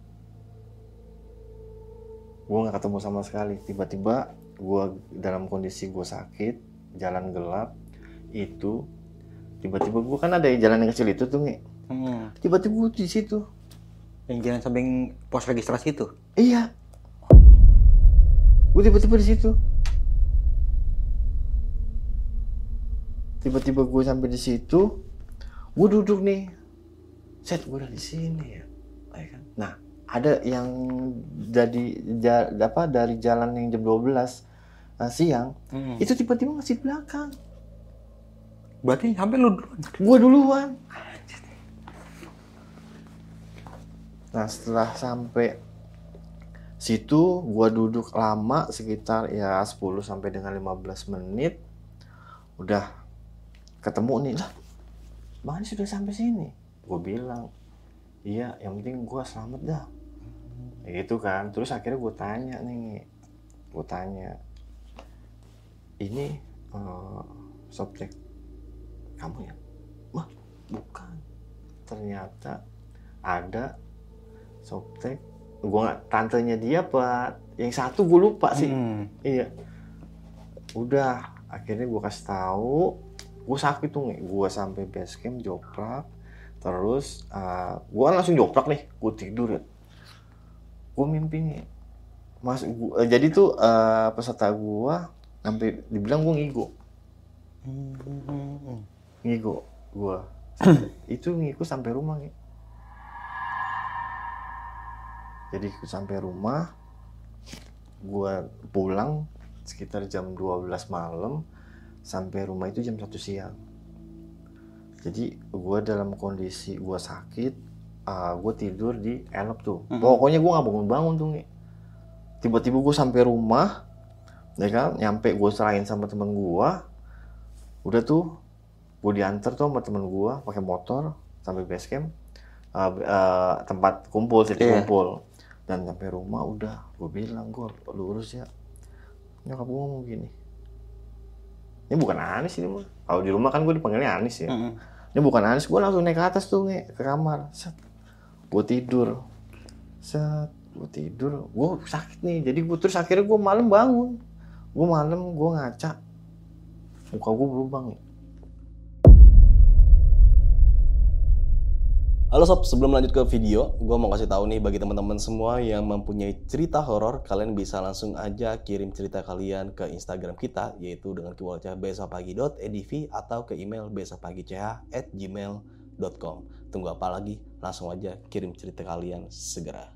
gue nggak ketemu sama sekali. Tiba-tiba gue dalam kondisi gue sakit, jalan gelap itu, tiba-tiba gue kan ada jalan yang kecil itu tuh nih, hmm. tiba-tiba gue di situ, yang jalan samping pos registrasi itu, iya, gue tiba-tiba di situ. tiba-tiba gue sampai di situ, gue duduk nih, set gue udah di sini ya, ya kan? Nah ada yang jadi ja, apa dari jalan yang jam dua belas uh, siang, hmm. itu tiba-tiba ngasih belakang. Berarti sampai lu duluan? Gue duluan. Nah setelah sampai situ gue duduk lama sekitar ya sepuluh sampai dengan lima belas menit. Udah ketemu nih lah. Bang sudah sampai sini. Gue bilang, iya yang penting gue selamat dah. Ya gitu kan. Terus akhirnya gue tanya nih. Gue tanya. Ini uh, subjek kamu ya? Wah bukan. Ternyata ada softtek, gue nggak, tantenya dia pak, yang satu gue lupa sih, hmm. iya, udah, akhirnya gue kasih tahu, gue sakit tuh nih, gue sampai base camp joprak, terus uh, gue langsung joprak nih, gue tidur ya, gue mimpi nih, mas, gua, jadi tuh uh, peserta gue sampai dibilang gue ngigo, hmm. ngigo, gue, itu ngigo sampai rumah nih. Jadi sampai rumah, gue pulang sekitar jam dua belas malam, sampai rumah itu jam satu siang. Jadi gue dalam kondisi gue sakit, uh, gue tidur di elop tuh. Mm-hmm. Pokoknya gue nggak bangun-bangun tuh nih. Tiba-tiba gue sampai rumah, ya kan, nyampe gue serahin sama temen gue, udah tuh, gue diantar tuh sama temen gue pakai motor sampai base camp, uh, uh, tempat kumpul, titik yeah. kumpul. Dan sampai rumah udah, gue bilang, gue lurus ya. Nyokap gue ngomong gini. Ini bukan Anis ini mah. Kalau di rumah kan gue dipanggilnya Anis ya. Mm-hmm. Ini bukan Anis, gue langsung naik ke atas tuh nge, ke kamar. Set. Gue tidur. Set. Gue tidur. Gue sakit nih. Jadi gue terus akhirnya gue malam bangun. Gue malam gue ngaca. Muka gue berubah nih. Halo sob, sebelum lanjut ke video, gue mau kasih tahu nih bagi teman-teman semua yang mempunyai cerita horor, kalian bisa langsung aja kirim cerita kalian ke Instagram kita, yaitu dengan keywordnya besokpagi dot edv atau ke email besokpagi c h at gmail dot com. Tunggu apa lagi? Langsung aja kirim cerita kalian segera.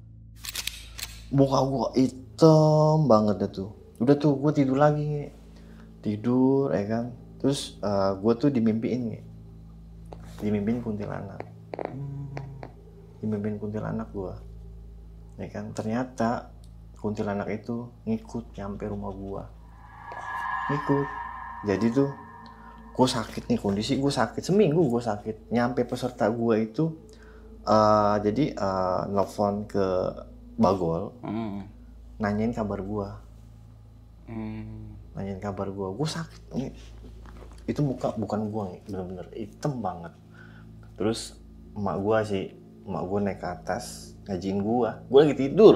Muka gue hitam banget dah tuh. Udah tuh gue tidur lagi nih. Tidur ya kan. Terus uh, gue tuh dimimpiin nih. Dimimpiin kuntilanak. Dimimpin kuntilanak gue, ya kan, ternyata kuntilanak itu ngikut nyampe rumah gue, ngikut, jadi tuh gue sakit nih, kondisi gue sakit, seminggu gue sakit, nyampe peserta gue itu, uh, jadi uh, nelfon ke Bagol, mm. nanyain kabar gue, mm. nanyain kabar gue, gue sakit nih, itu muka bukan gue nih, bener-bener hitam banget, terus emak gue sih, emak gue naik ke atas ngajiin gue, gue lagi tidur,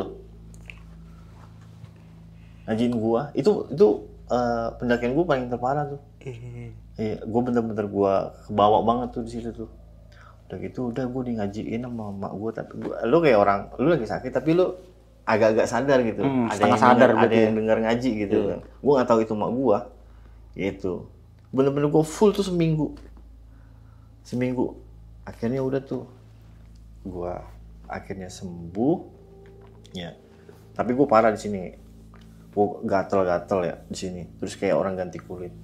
ngajiin gue, itu itu uh, pendakian gue paling terparah tuh, iya, gue bener-bener gue kebawa banget tuh di situ tuh, udah gitu udah gue di ngajiin sama emak gue, tapi gue, lu kayak orang, lu lagi sakit tapi lu agak-agak sadar gitu, hmm, ada yang sadar, denger, ada yang dengar ngaji gitu, yeah. kan, gue nggak tahu itu emak gue, gitu, bener-bener gue full tuh seminggu, seminggu. Akhirnya udah tuh gue akhirnya sembuh ya, tapi gue parah di sini, gue gatel-gatel ya di sini, terus kayak orang ganti kulit.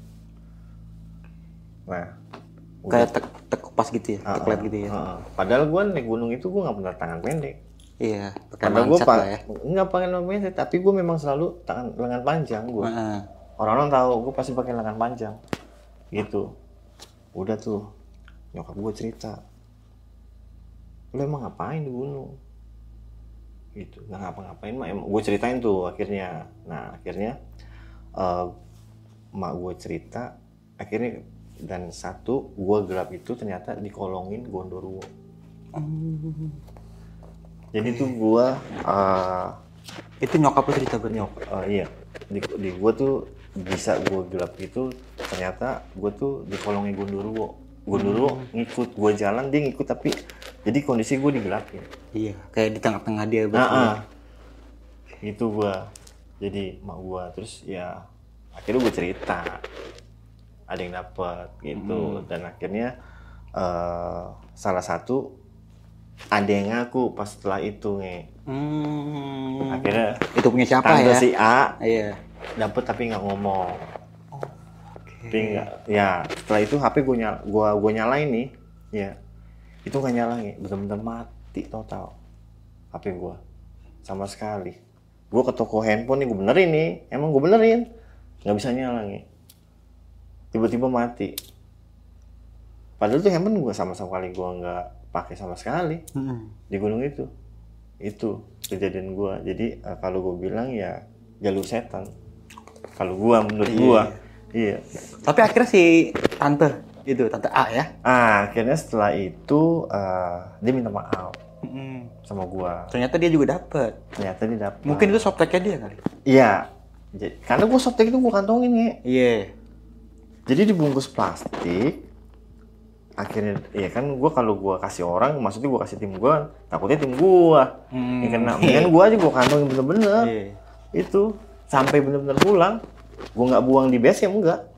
Nah kayak tek- tekupas gitu ya, uh-uh, teklet gitu ya. Uh-uh. Padahal gue naik gunung itu gue nggak pernah tangan pendek. Iya, pakai mancat pa- lah ya. Nggak pakai lengan pendek, tapi gue memang selalu tangan lengan panjang gue. Uh-uh. Orang-orang tahu gue pasti pakai lengan panjang gitu. Udah tuh nyokap gue cerita, lu emang ngapain di gunung? Gitu, nggak ngapa-ngapain mah, gue ceritain tuh akhirnya. Nah akhirnya uh, mak gue cerita, akhirnya dan satu gue gelap itu ternyata dikolongin Gondoruo. Mm. Jadi tuh gue uh, itu nyokap lu cerita berarti? Nyok, uh, iya, di, di gue tuh bisa gue gelap itu ternyata gue tuh dikolongin Gondoruo. Gondoruo ngikut, gue jalan dia ngikut, tapi jadi kondisi gue digelapin. Iya, kayak di tengah-tengah dia. Nah, itu gue, jadi mak gue, terus ya akhirnya gue cerita, ada yang dapat gitu. Hmm. Dan akhirnya uh, salah satu ada yang ngaku pas setelah itu nge. Hmm. Akhirnya Itu punya siapa tante ya? si A Iya. dapat tapi nggak ngomong. Oke. Tapi nggak, ya setelah itu H P gue nyala, gua gua nyalain nih, ya itu nggak nyala nih, bener-bener mati total H P gue sama sekali. Gue ke toko handphone nih, gue benerin nih, emang gue benerin, nggak bisa nyala nih, tiba-tiba mati. Padahal tuh handphone gue sama sekali gue nggak pakai sama sekali hmm. di gunung itu. Itu kejadian gue. Jadi uh, kalau gue bilang ya jalur setan. Kalau gue menurut Iya. gue, iya. Tapi akhirnya si tante itu tante A ya. Ah, akhirnya setelah itu uh, dia minta maaf Hmm. sama gue. Ternyata dia juga dapet. Ternyata dia dapet. Mungkin itu softteknya dia kali. Iya. J- Karena gue softtek itu gue kantongin ya. Iya. Jadi dibungkus plastik. Akhirnya, ya kan gue kalau gue kasih orang, maksudnya gue kasih tim gue, takutnya tim gue Hmm. yang kena. Mendingan gue aja gue kantongin bener-bener. Iya. Itu sampai bener-bener pulang. Gue nggak buang di base camp, enggak.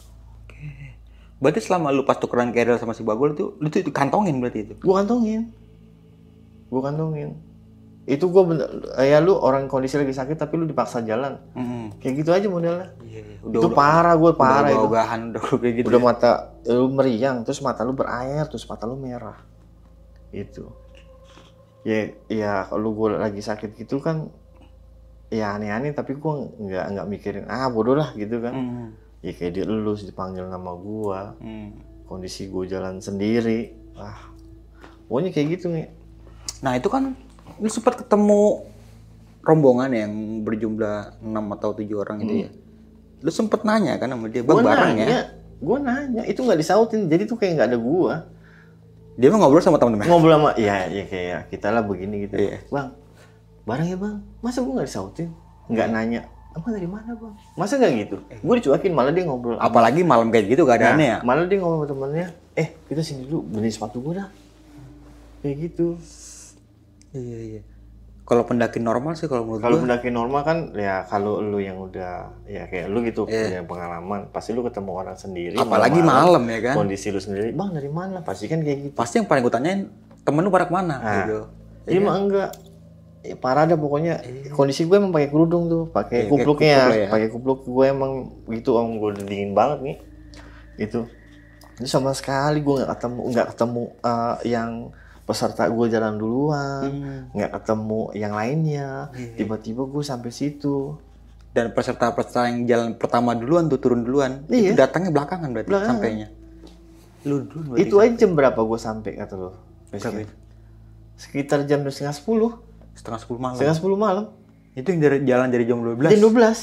Berarti selama lu pas tukeran carrier sama si Bagul itu, lu tuh kantongin berarti itu. Gue kantongin. Gue kantongin. Itu gue bener, ya lu orang kondisi lagi sakit tapi lu dipaksa jalan. Hmm. Kayak gitu aja modelnya. Iya. Itu parah, gue parah itu. Udah udah kayak gitu. Udah ya. mata lu meriang, terus mata lu berair, terus mata lu merah. Itu. Ya, ya kalau gue lagi sakit gitu kan, ya aneh-aneh. Tapi gue nggak nggak mikirin, ah bodoh lah gitu kan. Hmm. Ya kayak dia lulus dipanggil nama gue, Hmm. kondisi gue jalan sendiri. Wah, pokoknya kayak gitu nih. Nah itu kan lu sempat ketemu rombongan yang berjumlah enam atau tujuh orang itu ya. Lu sempet nanya kan sama dia, bang Gue bareng nanya, ya? gue nanya, itu nggak disautin, jadi tuh kayak nggak ada gue. Dia mah ngobrol sama temen-temen. Ngobrol sama, ya, ya kayak kita lah begini gitu. Iya. Bang, bareng ya bang, masa gue nggak disautin? Nggak nanya, abang dari mana bang? Masa nggak gitu? Gue dicuekin, malah dia ngobrol. Apalagi malam kayak gitu keadaannya ya. Nah, malah dia ngomong sama temennya, eh kita sini dulu, benerin sepatu gue dah. Kayak gitu. Iya iya. Kalau pendaki normal sih kalau menurut Kalau gua. pendaki normal kan, ya kalau lu yang udah, ya kayak lu gitu, Iya. punya pengalaman, pasti lu ketemu orang sendiri. Apalagi malam ya kan. Kondisi lu sendiri, bang dari mana? Pasti kan kayak gitu. Pasti yang paling gue tanyain, temen lu pada kemana Nah, gitu. Ini mah enggak. Ya, parah dah pokoknya. Kondisi gue emang pakai kerudung tuh, pakai Iya, kayak kupluknya, kupluk lah ya. pakai kupluk. Gue emang gitu, om gue udah dingin banget nih. Gitu. Itu sama sekali gue nggak ketemu, nggak ketemu uh, yang peserta gue jalan duluan, nggak ketemu yang lainnya. Tiba-tiba gue sampai situ. Dan peserta-peserta yang jalan pertama duluan tuh turun duluan, Iya. itu datangnya belakangan berarti Belakangan. sampainya. Lu dulu berarti. Itu aja jam berapa gue sampai kata lo? Berapa itu? Sekitar jam setengah sepuluh, Setengah sepuluh malam. setengah sepuluh malam. Itu yang dari jalan dari jam dua belas. Jam dua belas.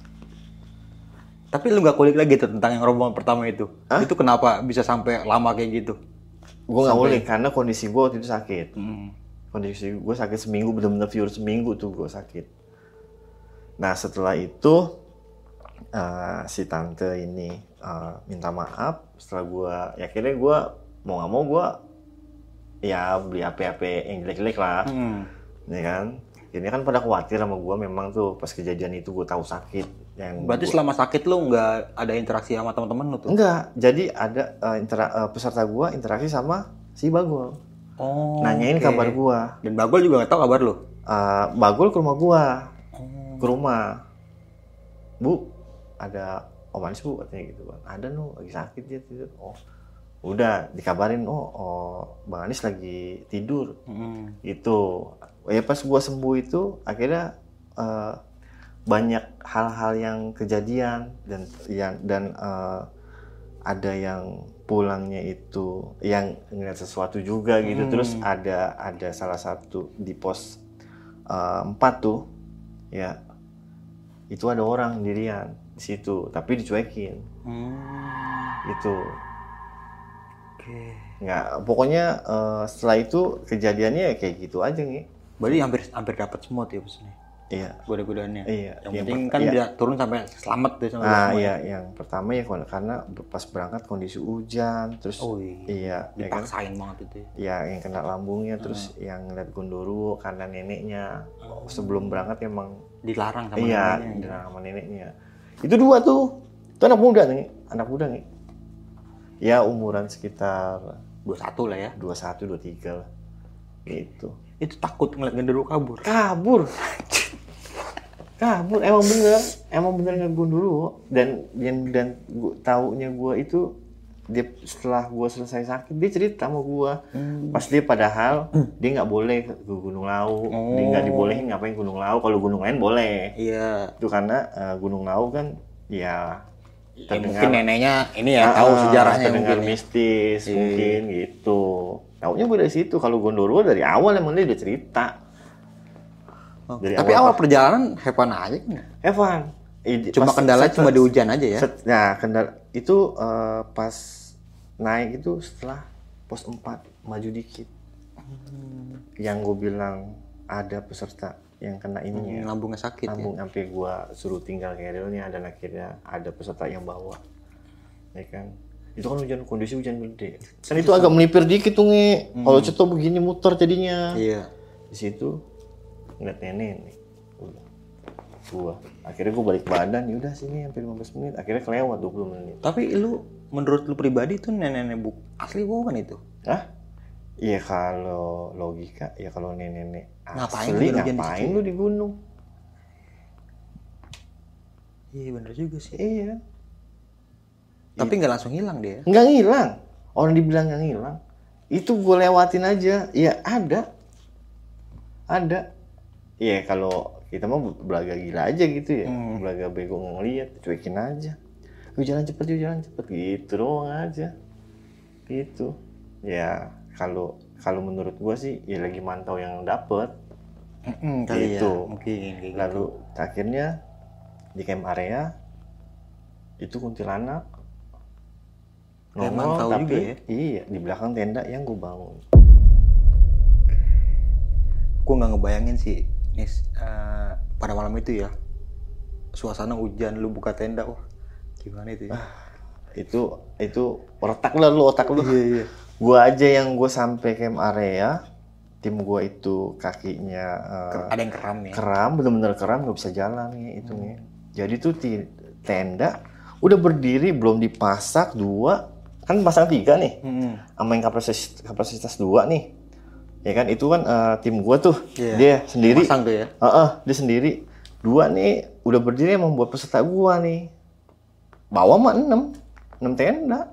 Tapi lu nggak kulik lagi tuh tentang yang rombongan pertama itu. Hah? Itu kenapa bisa sampai lama kayak gitu? Gue nggak boleh karena kondisi gue waktu itu sakit. Hmm. Kondisi gue sakit seminggu, bener-bener viewer seminggu tuh gue sakit. Nah setelah itu uh, si tante ini uh, minta maaf. Setelah gue, ya akhirnya gue mau nggak mau gue ya beli H P H P yang jelek-jelek lah, Hmm. ya kan. Ini kan pada khawatir sama gue memang tuh pas kejadian itu gue tahu sakit. Yang Berarti gua- selama sakit lu nggak ada interaksi sama teman-teman lu tuh? enggak, jadi ada uh, intera- uh, peserta gue interaksi sama si Bagol, Oh. nanyain oke. kabar gue. Dan Bagol juga nggak tahu kabar lu? Uh, Bagol ke rumah gue. Oh. Ke rumah, Bu, ada Om Anis bu katanya gitu bang. Ada nu lagi sakit dia tidur. Oh, udah dikabarin. Oh, oh Bang Anis lagi tidur. Hmm. Gitu. Ya pas gua sembuh itu akhirnya uh, banyak hal-hal yang kejadian dan yang dan uh, ada yang pulangnya itu yang ngeliat sesuatu juga gitu. Hmm. Terus ada ada salah satu di pos uh, empat tuh ya. Itu ada orang dirian di situ, tapi dicuekin. Hmm. Gitu. Oke. Nggak, pokoknya uh, setelah itu kejadiannya ya kayak gitu aja nih. Berarti hampir hampir dapat semua tuh ya pesannya. Iya. Goda-godaannya. Iya. Yang Yang penting per- kan iya. dia turun sampai selamat tuh sama Ah semua. iya, yang pertama ya karena pas berangkat kondisi hujan, terus Oh iya. iya, ya kan? Dipaksain banget itu. ya. Ya yang kena lambungnya, terus yang ngeliat Gondoruo karena neneknya sebelum berangkat emang Dilarang sama iya neneknya. dilarang sama neneknya. Itu dua tuh, itu anak muda nih, anak muda nih. Ya umuran sekitar dua puluh satu lah ya. dua puluh satu, dua puluh tiga lah. Gitu. Itu takut ngeliat genderuwo kabur. Kabur. Kabur emang bener, emang bener nggak genderuwo. Dan dan dan gua taunya gua itu dia setelah gua selesai sakit dia cerita sama gua. Hmm. Pas dia padahal hmm. dia nggak boleh ke Gunung Lau. Oh. Dia nggak dibolehin ngapain Gunung Lau. Kalau gunung lain boleh. Iya. Itu karena uh, Gunung Lau kan ya ya, mungkin neneknya ini ya tahu uh, sejarahnya terdengar mungkin mistis ya. Mungkin gitu. Taunya gue dari situ. Kalau Gondoruo dari awal emang dia udah cerita. Oh, dari tapi awal, awal perjalanan have fun aja kan? Have fun. Cuma pas, kendala set, cuma di hujan aja ya? Set, nah kendala itu uh, pas naik itu setelah pos empat maju dikit. Hmm. Yang gue bilang ada peserta yang kena ininya. Hmm, lambungnya sakit lambung ya? Sampai gue suruh tinggal kerilnya dan akhirnya ada peserta yang bawa. Ya kan? Itu kan hujan, kondisi hujan gede. Dan itu agak melipir dikit tuh nge. Hmm. Kalau ceto begini muter jadinya. Iya. Di situ ngeliat nenek nih. Udah. Gua. Akhirnya gua balik badan, ya udah sini sampai lima belas menit. Akhirnya kelewat dua puluh menit. Tapi lu menurut lu pribadi tuh nenek-nenek buk asli bukan itu? Hah? Iya kalau logika ya kalau nenek-nenek ngapain asli ngapain lu di gunung? Iya bener juga sih. Iya. Tapi nggak langsung hilang dia? Nggak hilang. Orang dibilang nggak hilang. Itu gue lewatin aja. Ya ada. Ada. Iya kalau kita mah belaga gila aja gitu ya. Hmm. Belaga bego ngeliat, cuekin aja. Yuk jalan cepet, yuk jalan cepet. Gitu doang aja. Gitu. Ya kalau kalau menurut gue sih ya lagi mantau yang dapet. Hmm, kali gitu. Ya. Mungkin kayak lalu gitu. Akhirnya di camp area itu kuntilanak. Nongol tapi juga ya? Iya di belakang tenda yang gue bangun. Gue nggak ngebayangin sih Nis, uh, pada malam itu ya suasana hujan lu buka tenda, wah gimana itu ya? Ah, itu itu otak lah lu otak lu. Iya, iya. Gue aja yang gue sampai camp area tim gue itu kakinya uh, ada yang keram ya? Keram bener-bener keram nggak bisa jalan nih itu nih. Hmm. Jadi tuh t- tenda udah berdiri belum dipasak dua kan pasang tiga nih, hmm. sama yang kapasitas kapasitas dua nih, ya kan itu kan uh, tim gua tuh yeah. Dia sendiri, pasang tuh ya, uh, uh, dia sendiri dua nih udah berdiri emang buat peserta gua nih, bawa mah enam, enam tenda,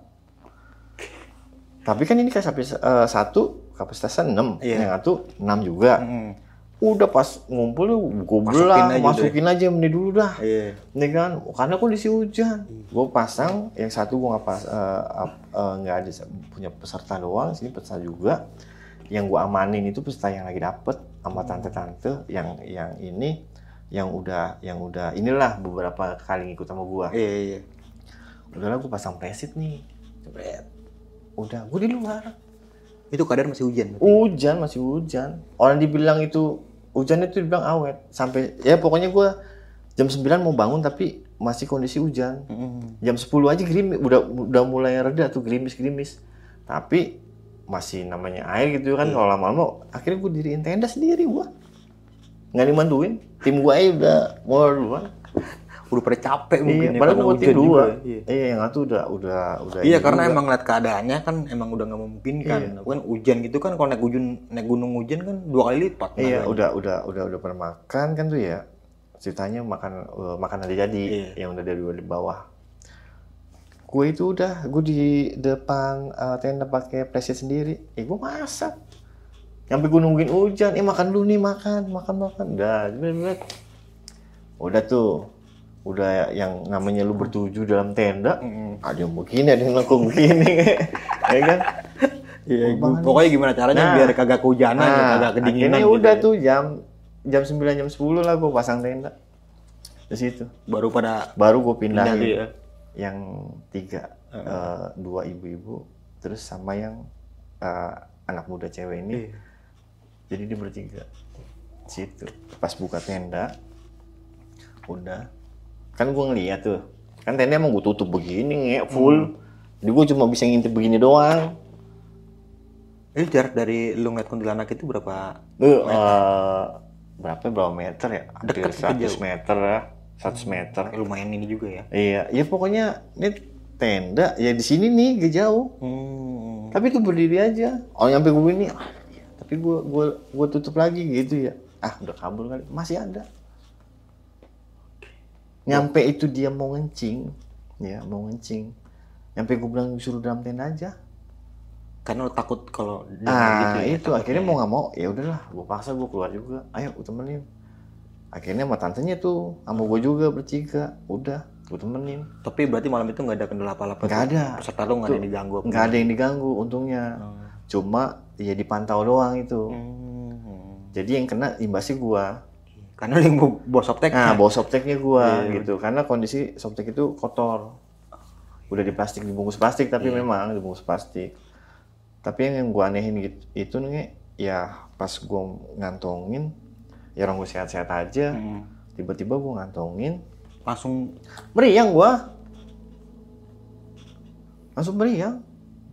tapi kan ini kan sampai uh, satu kapasitasnya enam, yeah. Yang satu enam juga. Hmm. Udah pas ngumpul gue belah, masukin aja, masukin aja menit dulu dah. Iya. Nih kan, karena kondisi hujan. Hmm. Gue pasang, yang satu gue nggak pas, nggak uh, uh, ada punya peserta doang, sini peserta juga. Yang gue amanin itu peserta yang lagi dapet sama tante-tante, yang yang ini, yang udah, yang udah inilah beberapa kali ngikut sama gue. Iya iya. Udahlah gue pasang preset nih, cepet. Udah, gue di luar. Itu keadaan masih hujan? Berarti? Hujan, masih hujan. Orang dibilang itu hujannya itu dibilang awet. Sampai ya pokoknya gue jam sembilan mau bangun tapi masih kondisi hujan. Mm-hmm. Jam sepuluh aja gerimis, udah udah mulai reda tuh gerimis-gerimis. Tapi masih namanya air gitu kan. Mm. Kalau lama-lama akhirnya gue diriin tenda sendiri gue. Nggak dimanduin. Tim gue aja udah mau duluan. Udah pada capek mungkin. Iya, padahal gue tim dua. Iya. iya, yang satu udah udah udah. Iya, karena juga. Emang lihat keadaannya kan emang udah nggak memungkinkan. Iya. Kan hujan gitu kan kalau naik hujan naik gunung hujan kan dua kali lipat. Iya, udah udah udah udah pernah makan kan tuh ya. Ceritanya makan uh, makan ada jadi iya. Yang udah dari di bawah. Gue itu udah gue di depan uh, tenda pakai preset sendiri. Eh gue masak. Sampai gue nungguin hujan. Eh makan dulu nih makan makan makan. Udah, bener-bener. Udah tuh. Udah yang namanya lu bertujuh dalam tenda, mm-hmm. Ada yang begini, ada yang langsung begini, ya kan? Iya, oh, pokoknya gimana caranya nah, biar kagak kehujanan, nah, kagak kedinginan. Akhirnya gitu udah ya. Tuh jam jam sembilan jam sepuluh lah gue pasang tenda di situ. Baru pada baru gue pindahin pindah ya? Yang tiga, uh-huh. uh, dua ibu-ibu, terus sama yang uh, anak muda cewek ini, iya. Jadi dia bertiga situ. Pas buka tenda, udah. Kan gue ngeliat tuh, kan tenda emang gue tutup begini nge, full. Hmm. Jadi gue cuma bisa ngintip begini doang. Ini jarak dari lu ngeliat kuntilanak itu berapa uh, meter? Uh, berapa berapa meter ya? Hampir Deket seratus meter ya, seratus meter. Eh, lumayan ini juga ya? Iya, ya pokoknya ini tenda ya di sini nih gak jauh. Hmm. Tapi itu berdiri aja. Oh nyampe gue ini, ah, tapi gue gue gue tutup lagi gitu ya. Ah udah kabur kali, masih ada. Nyampe itu dia mau ngencing, ya mau ngencing. Nyampe gue bilang suruh dalam tenda aja. Karena lo takut kalau dia Ah gitu ya, itu akhirnya mau nggak mau, ya udahlah, gue paksa gue keluar juga. Ayo gue temenin. Akhirnya sama tantenya tuh, sama gue juga bertiga, udah gue temenin. Tapi berarti malam itu nggak ada kendala apa-apa? Nggak ada. Peserta lo nggak ada yang diganggu? Nggak ada yang diganggu untungnya. Hmm. Cuma ya dipantau doang itu. Hmm. Jadi yang kena imbasnya gue. Karena lo yang bawa softtek. Nah, bawa softteknya gue Iya. gitu. Karena kondisi softtek itu kotor. Udah di plastik, dibungkus plastik, tapi Iya. memang dibungkus plastik. Tapi yang, yang gue anehin gitu, itu nih, ya pas gue ngantongin, ya orang gue sehat-sehat aja. Hmm. Tiba-tiba gue ngantongin, Langsung meriang gue. Langsung meriang.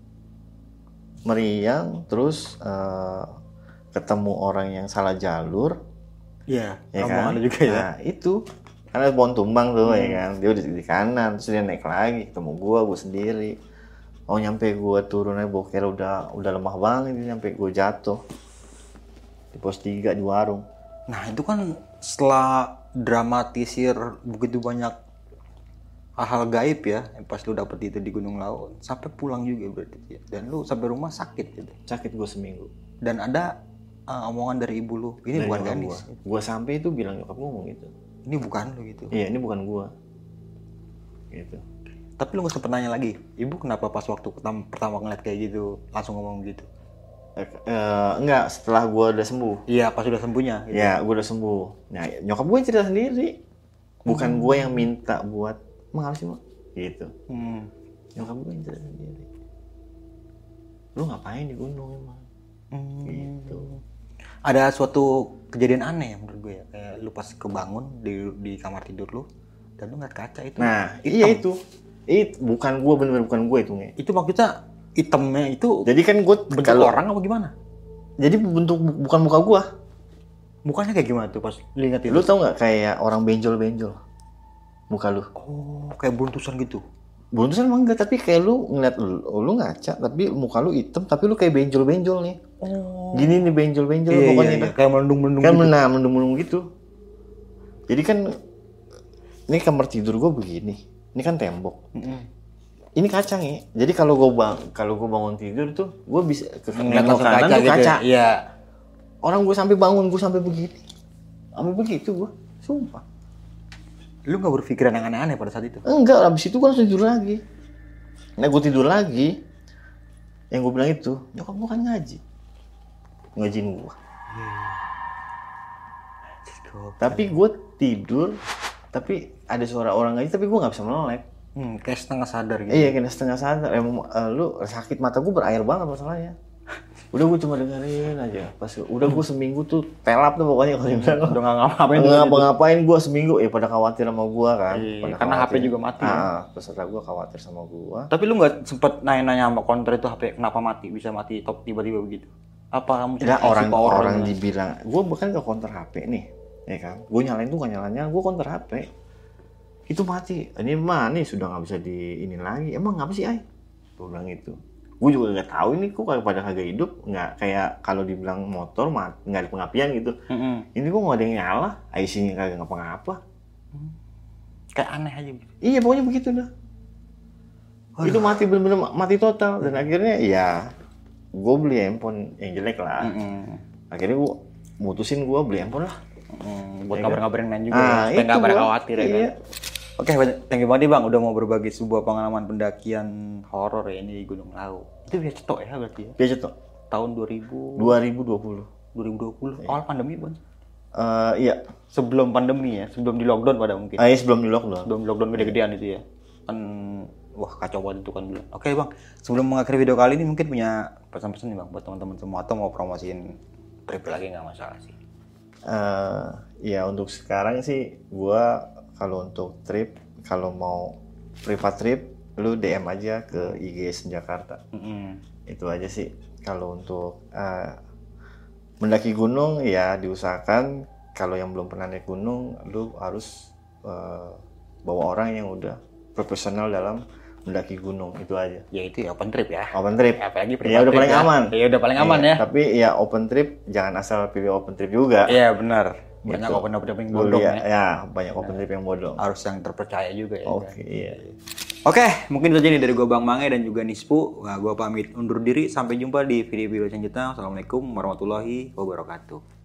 Meriang, terus eh, ketemu orang yang salah jalur. ya, Ya rombongan kan? lo juga ya. Nah, itu. Karena pohon tumbang tuh Hmm. ya kan. Dia udah di kanan, terus dia naik lagi ketemu gua, gua sendiri. Oh nyampe gua turun aja boker udah udah lemah banget ini nyampe gua jatuh. Di pos tiga di warung. Nah itu kan setelah dramatisir begitu banyak hal-hal gaib ya, yang pas lu dapet itu di Gunung Lau, sampai pulang juga berarti ya. Dan lu sampai rumah sakit gitu. Sakit gua seminggu. Dan ada uh, omongan dari ibu lu, ini Dari bukan nyokap gadis. Gua. Gua sampai itu bilang nyokap gua ngomong gitu. Ini bukan lu gitu. Iya, ini bukan gua. Gitu. Tapi lu gak sempet nanya lagi, ibu kenapa pas waktu pertama, pertama ngeliat kayak gitu langsung ngomong gitu? Eh, eh, enggak, setelah gua udah sembuh. Iya pas udah sembuhnya. Gitu. Ya, gua udah sembuh. Nah, nyokap gua cerita sendiri. Bukan gua yang minta buat Emang apa sih, Mak? Gitu. Hmm. Nyokap gue yang cerita sendiri. Lu ngapain di gunung emang? Hmm. Gitu. Ada suatu kejadian aneh ya menurut gue ya, kayak lu pas kebangun di di kamar tidur lu dan lu ngeliat kaca itu. Nah, hitam. iya itu. Itu bukan gue, bener-bener bukan gue itu, Nge. Itu maksudnya hitamnya itu Jadi kan gue bentuk kalau orang apa gimana? jadi bentuk bukan muka gue. Mukanya kayak gimana tuh pas lu ingat itu? Lu tau nggak kayak orang benjol-benjol muka lu? Oh, kayak buntusan gitu. Buntusan emang enggak, tapi kayak lu ngeliat lu, lu ngaca, tapi muka lu hitam, tapi lu kayak benjol-benjol nih. Oh. Gini nih benjol-benjol Iya, pokoknya. iya, iya. Dah. Kayak melendung-melendung Kan gitu. nah, mendung-mendung gitu. Jadi kan ini kamar tidur gue begini. Ini kan tembok. Mm-mm. Ini kacang ya. Jadi kalau gue bang, kalau gue bangun tidur tuh, gue bisa ke Ngeliat nengok langsung kanan kaca tuh gitu. kaca. Iya. Orang gue sampai bangun, gue sampai begini, sampai begitu gue, sumpah. Lu gak berpikiran yang aneh-aneh pada saat itu? Enggak, abis itu gue langsung tidur lagi. Nah gue tidur lagi, yang gue bilang itu, nyokap gue kan ngaji, ngajiin gue. Tapi gue tidur, tapi ada suara orang ngaji, tapi gue nggak bisa melek. Hmm, kayak setengah sadar gitu. Iya, kena setengah sadar. Emang uh, lu sakit mata gue berair banget masalahnya. Udah gue cuma dengerin aja. Pas udah gue seminggu tuh telap tuh pokoknya kalau dibilang. Udah gak ngapa-ngapain. Nggak ngapa-ngapain gue seminggu. Ya pada khawatir sama gue kan. Iya, Pada karena khawatir. H P juga mati, ya. Ah, peserta gue khawatir sama gue. Tapi lu gak sempet nanya-nanya sama konter itu H P kenapa mati, bisa mati top tiba-tiba begitu? Apa kamu Enggak, orang power orang gitu? dibilang. Gue bahkan ke counter H P nih. Ya kan. Gue nyalain tuh gak nyala-nyala. Gue counter H P. Itu mati. Ini mah nih sudah nggak bisa di ini lagi. Emang ngapa sih, Ay? Gue bilang itu. Gue juga nggak tahu ini kok kayak pada kagak hidup, nggak kayak kalau dibilang motor mah nggak ada pengapian gitu. Mm-mm. Ini kok nggak ada yang nyala, I C-nya kagak ngapa-ngapa. Kayak aneh aja gitu. Iya pokoknya begitu dah. Itu mati bener-bener mati total dan akhirnya ya gue beli handphone yang jelek lah. Mm-mm. Akhirnya gue mutusin gue beli handphone lah. Mm, buat Ya kan? kabar-kabarin main juga Ah, ya, supaya itu nggak pada gua. khawatir ya Iya. kan. Oke, thank you banget nih Bang udah mau berbagi sebuah pengalaman pendakian horor ya ini di Gunung Lau. Itu biasa cetok ya berarti ya? Biasa tuh. Tahun dua ribu dua ribu dua puluh. dua ribu dua puluh awal pandemi Bang. Eh iya. Sebelum pandemi ya, sebelum di lockdown pada mungkin. Ah, iya, sebelum di lockdown. Sebelum lockdown gede-gedean itu ya. Kan wah kacau banget itu kan dulu. Oke Bang, sebelum mengakhiri video kali ini mungkin punya pesan-pesan nih Bang buat teman-teman semua atau mau promosiin trip lagi nggak masalah sih. Eh ya untuk sekarang sih gua kalau untuk trip, kalau mau privat trip lu D M aja ke I G Senjakarta. Mm-mm. Itu aja sih. Kalau untuk eh, mendaki gunung ya diusahakan kalau yang belum pernah naik gunung lu harus eh, bawa orang yang udah profesional dalam mendaki gunung itu aja. Ya itu ya open trip ya. Open trip. Ya, apalagi Ya private udah trip paling ya. aman. Ya udah paling aman Iya, ya. Tapi ya open trip jangan asal pilih open trip juga. Iya benar. Banyak Gitu. open trip yang Gua bodong lihat, ya. ya. banyak open trip yang bodong. Harus yang terpercaya juga ya. Oke, kan? iya. Oke, mungkin itu aja nih dari gua Bang Mange dan juga Nispu. Nah, gua pamit undur diri. Sampai jumpa di video-video selanjutnya. Assalamualaikum warahmatullahi wabarakatuh.